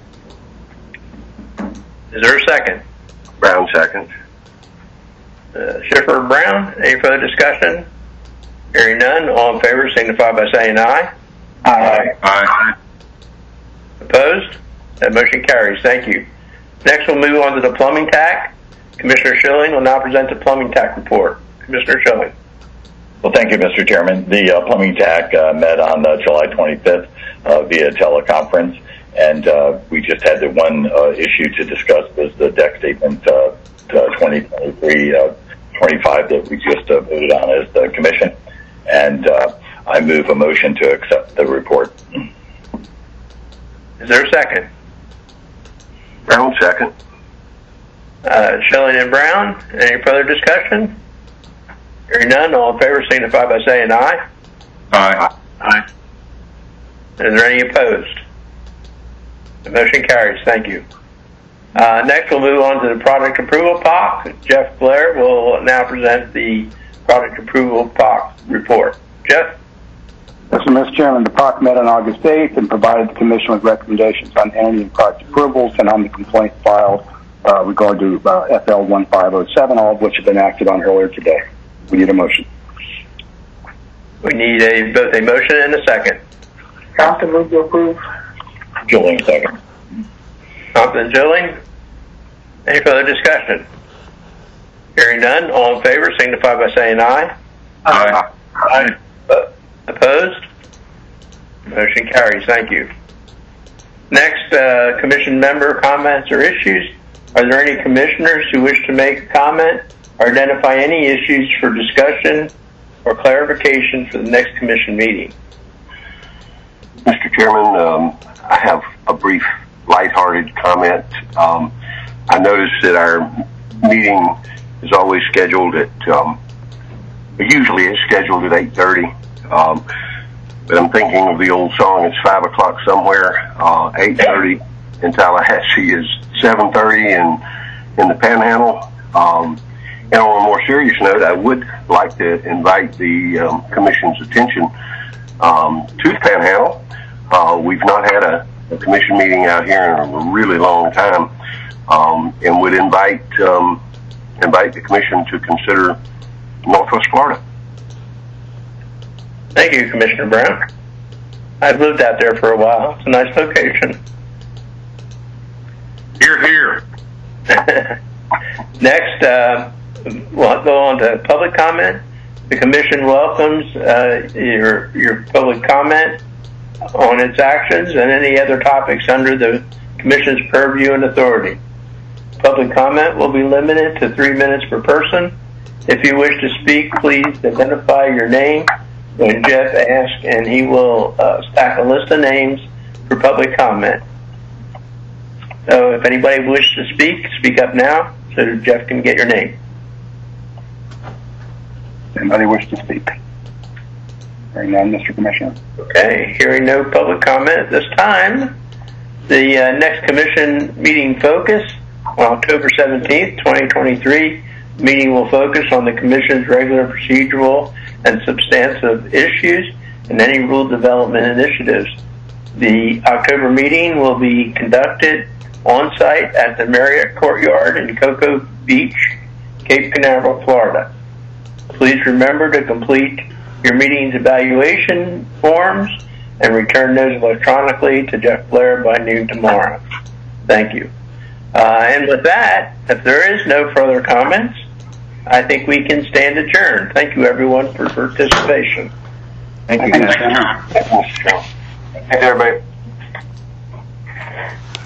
Is there a second? Brown, second. Schiffer, Brown, any further discussion? Hearing none, all in favor signify by saying aye. Aye. Aye. Opposed? That motion carries. Thank you. Next, we'll move on to the plumbing TAC. Commissioner Schilling will now present the plumbing TAC report. Commissioner Schilling. Well, thank you, Mr. Chairman. The plumbing TAC met on July 25th via teleconference, and we just had the one issue to discuss was the deck statement 2023-25 that we just voted on as the Commission, and I move a motion to accept the report. Is there a second? Brown, second. Schilling and Brown, any further discussion? Hearing none, all in favor signify by saying aye. Aye. Aye. Is there any opposed? The motion carries. Thank you. Next, we'll move on to the product approval POC. Jeff Blair will now present the product approval POC report. Jeff? Yes, Mr. Chairman, the POC met on August 8th and provided the Commission with recommendations on energy and product approvals and on the complaint filed regard to FL 1507, all of which have been acted on earlier today. We need a motion. We need both a motion and a second. Compton, move to approve. Schilling, second. Compton, Schilling. Any further discussion? Hearing none, all in favor signify by saying aye. Aye. Aye. Opposed? Motion carries. Thank you. Next, Commission member comments or issues. Are there any commissioners who wish to make a comment or identify any issues for discussion or clarification for the next Commission meeting? Mr. Chairman, I have a brief, lighthearted comment. I noticed that our meeting is always scheduled at, usually it's scheduled at 8:30. But I'm thinking of the old song, it's 5 o'clock somewhere. 8:30 in Tallahassee is 7:30 in the Panhandle. And on a more serious note, I would like to invite the Commission's attention to the Panhandle. We've not had a Commission meeting out here in a really long time, and would invite the Commission to consider Northwest Florida. Thank you, Commissioner Brown. I've lived out there for a while. It's a nice location. Here, here. Next, we'll go on to public comment. The Commission welcomes your public comment on its actions and any other topics under the Commission's purview and authority. Public comment will be limited to 3 minutes per person. If you wish to speak, please identify your name when Jeff asks, and he will stack a list of names for public comment. So if anybody wishes to speak up now so Jeff can get your name. Anybody wish to speak? Hearing none, Mr. Commissioner. Okay, hearing no public comment at this time, the next Commission meeting focus on October 17th, 2023, meeting will focus on the Commission's regular procedural and substantive issues and any rule development initiatives. The October meeting will be conducted on-site at the Marriott Courtyard in Cocoa Beach, Cape Canaveral, Florida. Please remember to complete your meeting's evaluation forms and return those electronically to Jeff Blair by noon tomorrow. Thank you. And with that, if there is no further comments, I think we can stand adjourned. Thank you, everyone, for participation. Thank you. Thanks, everybody.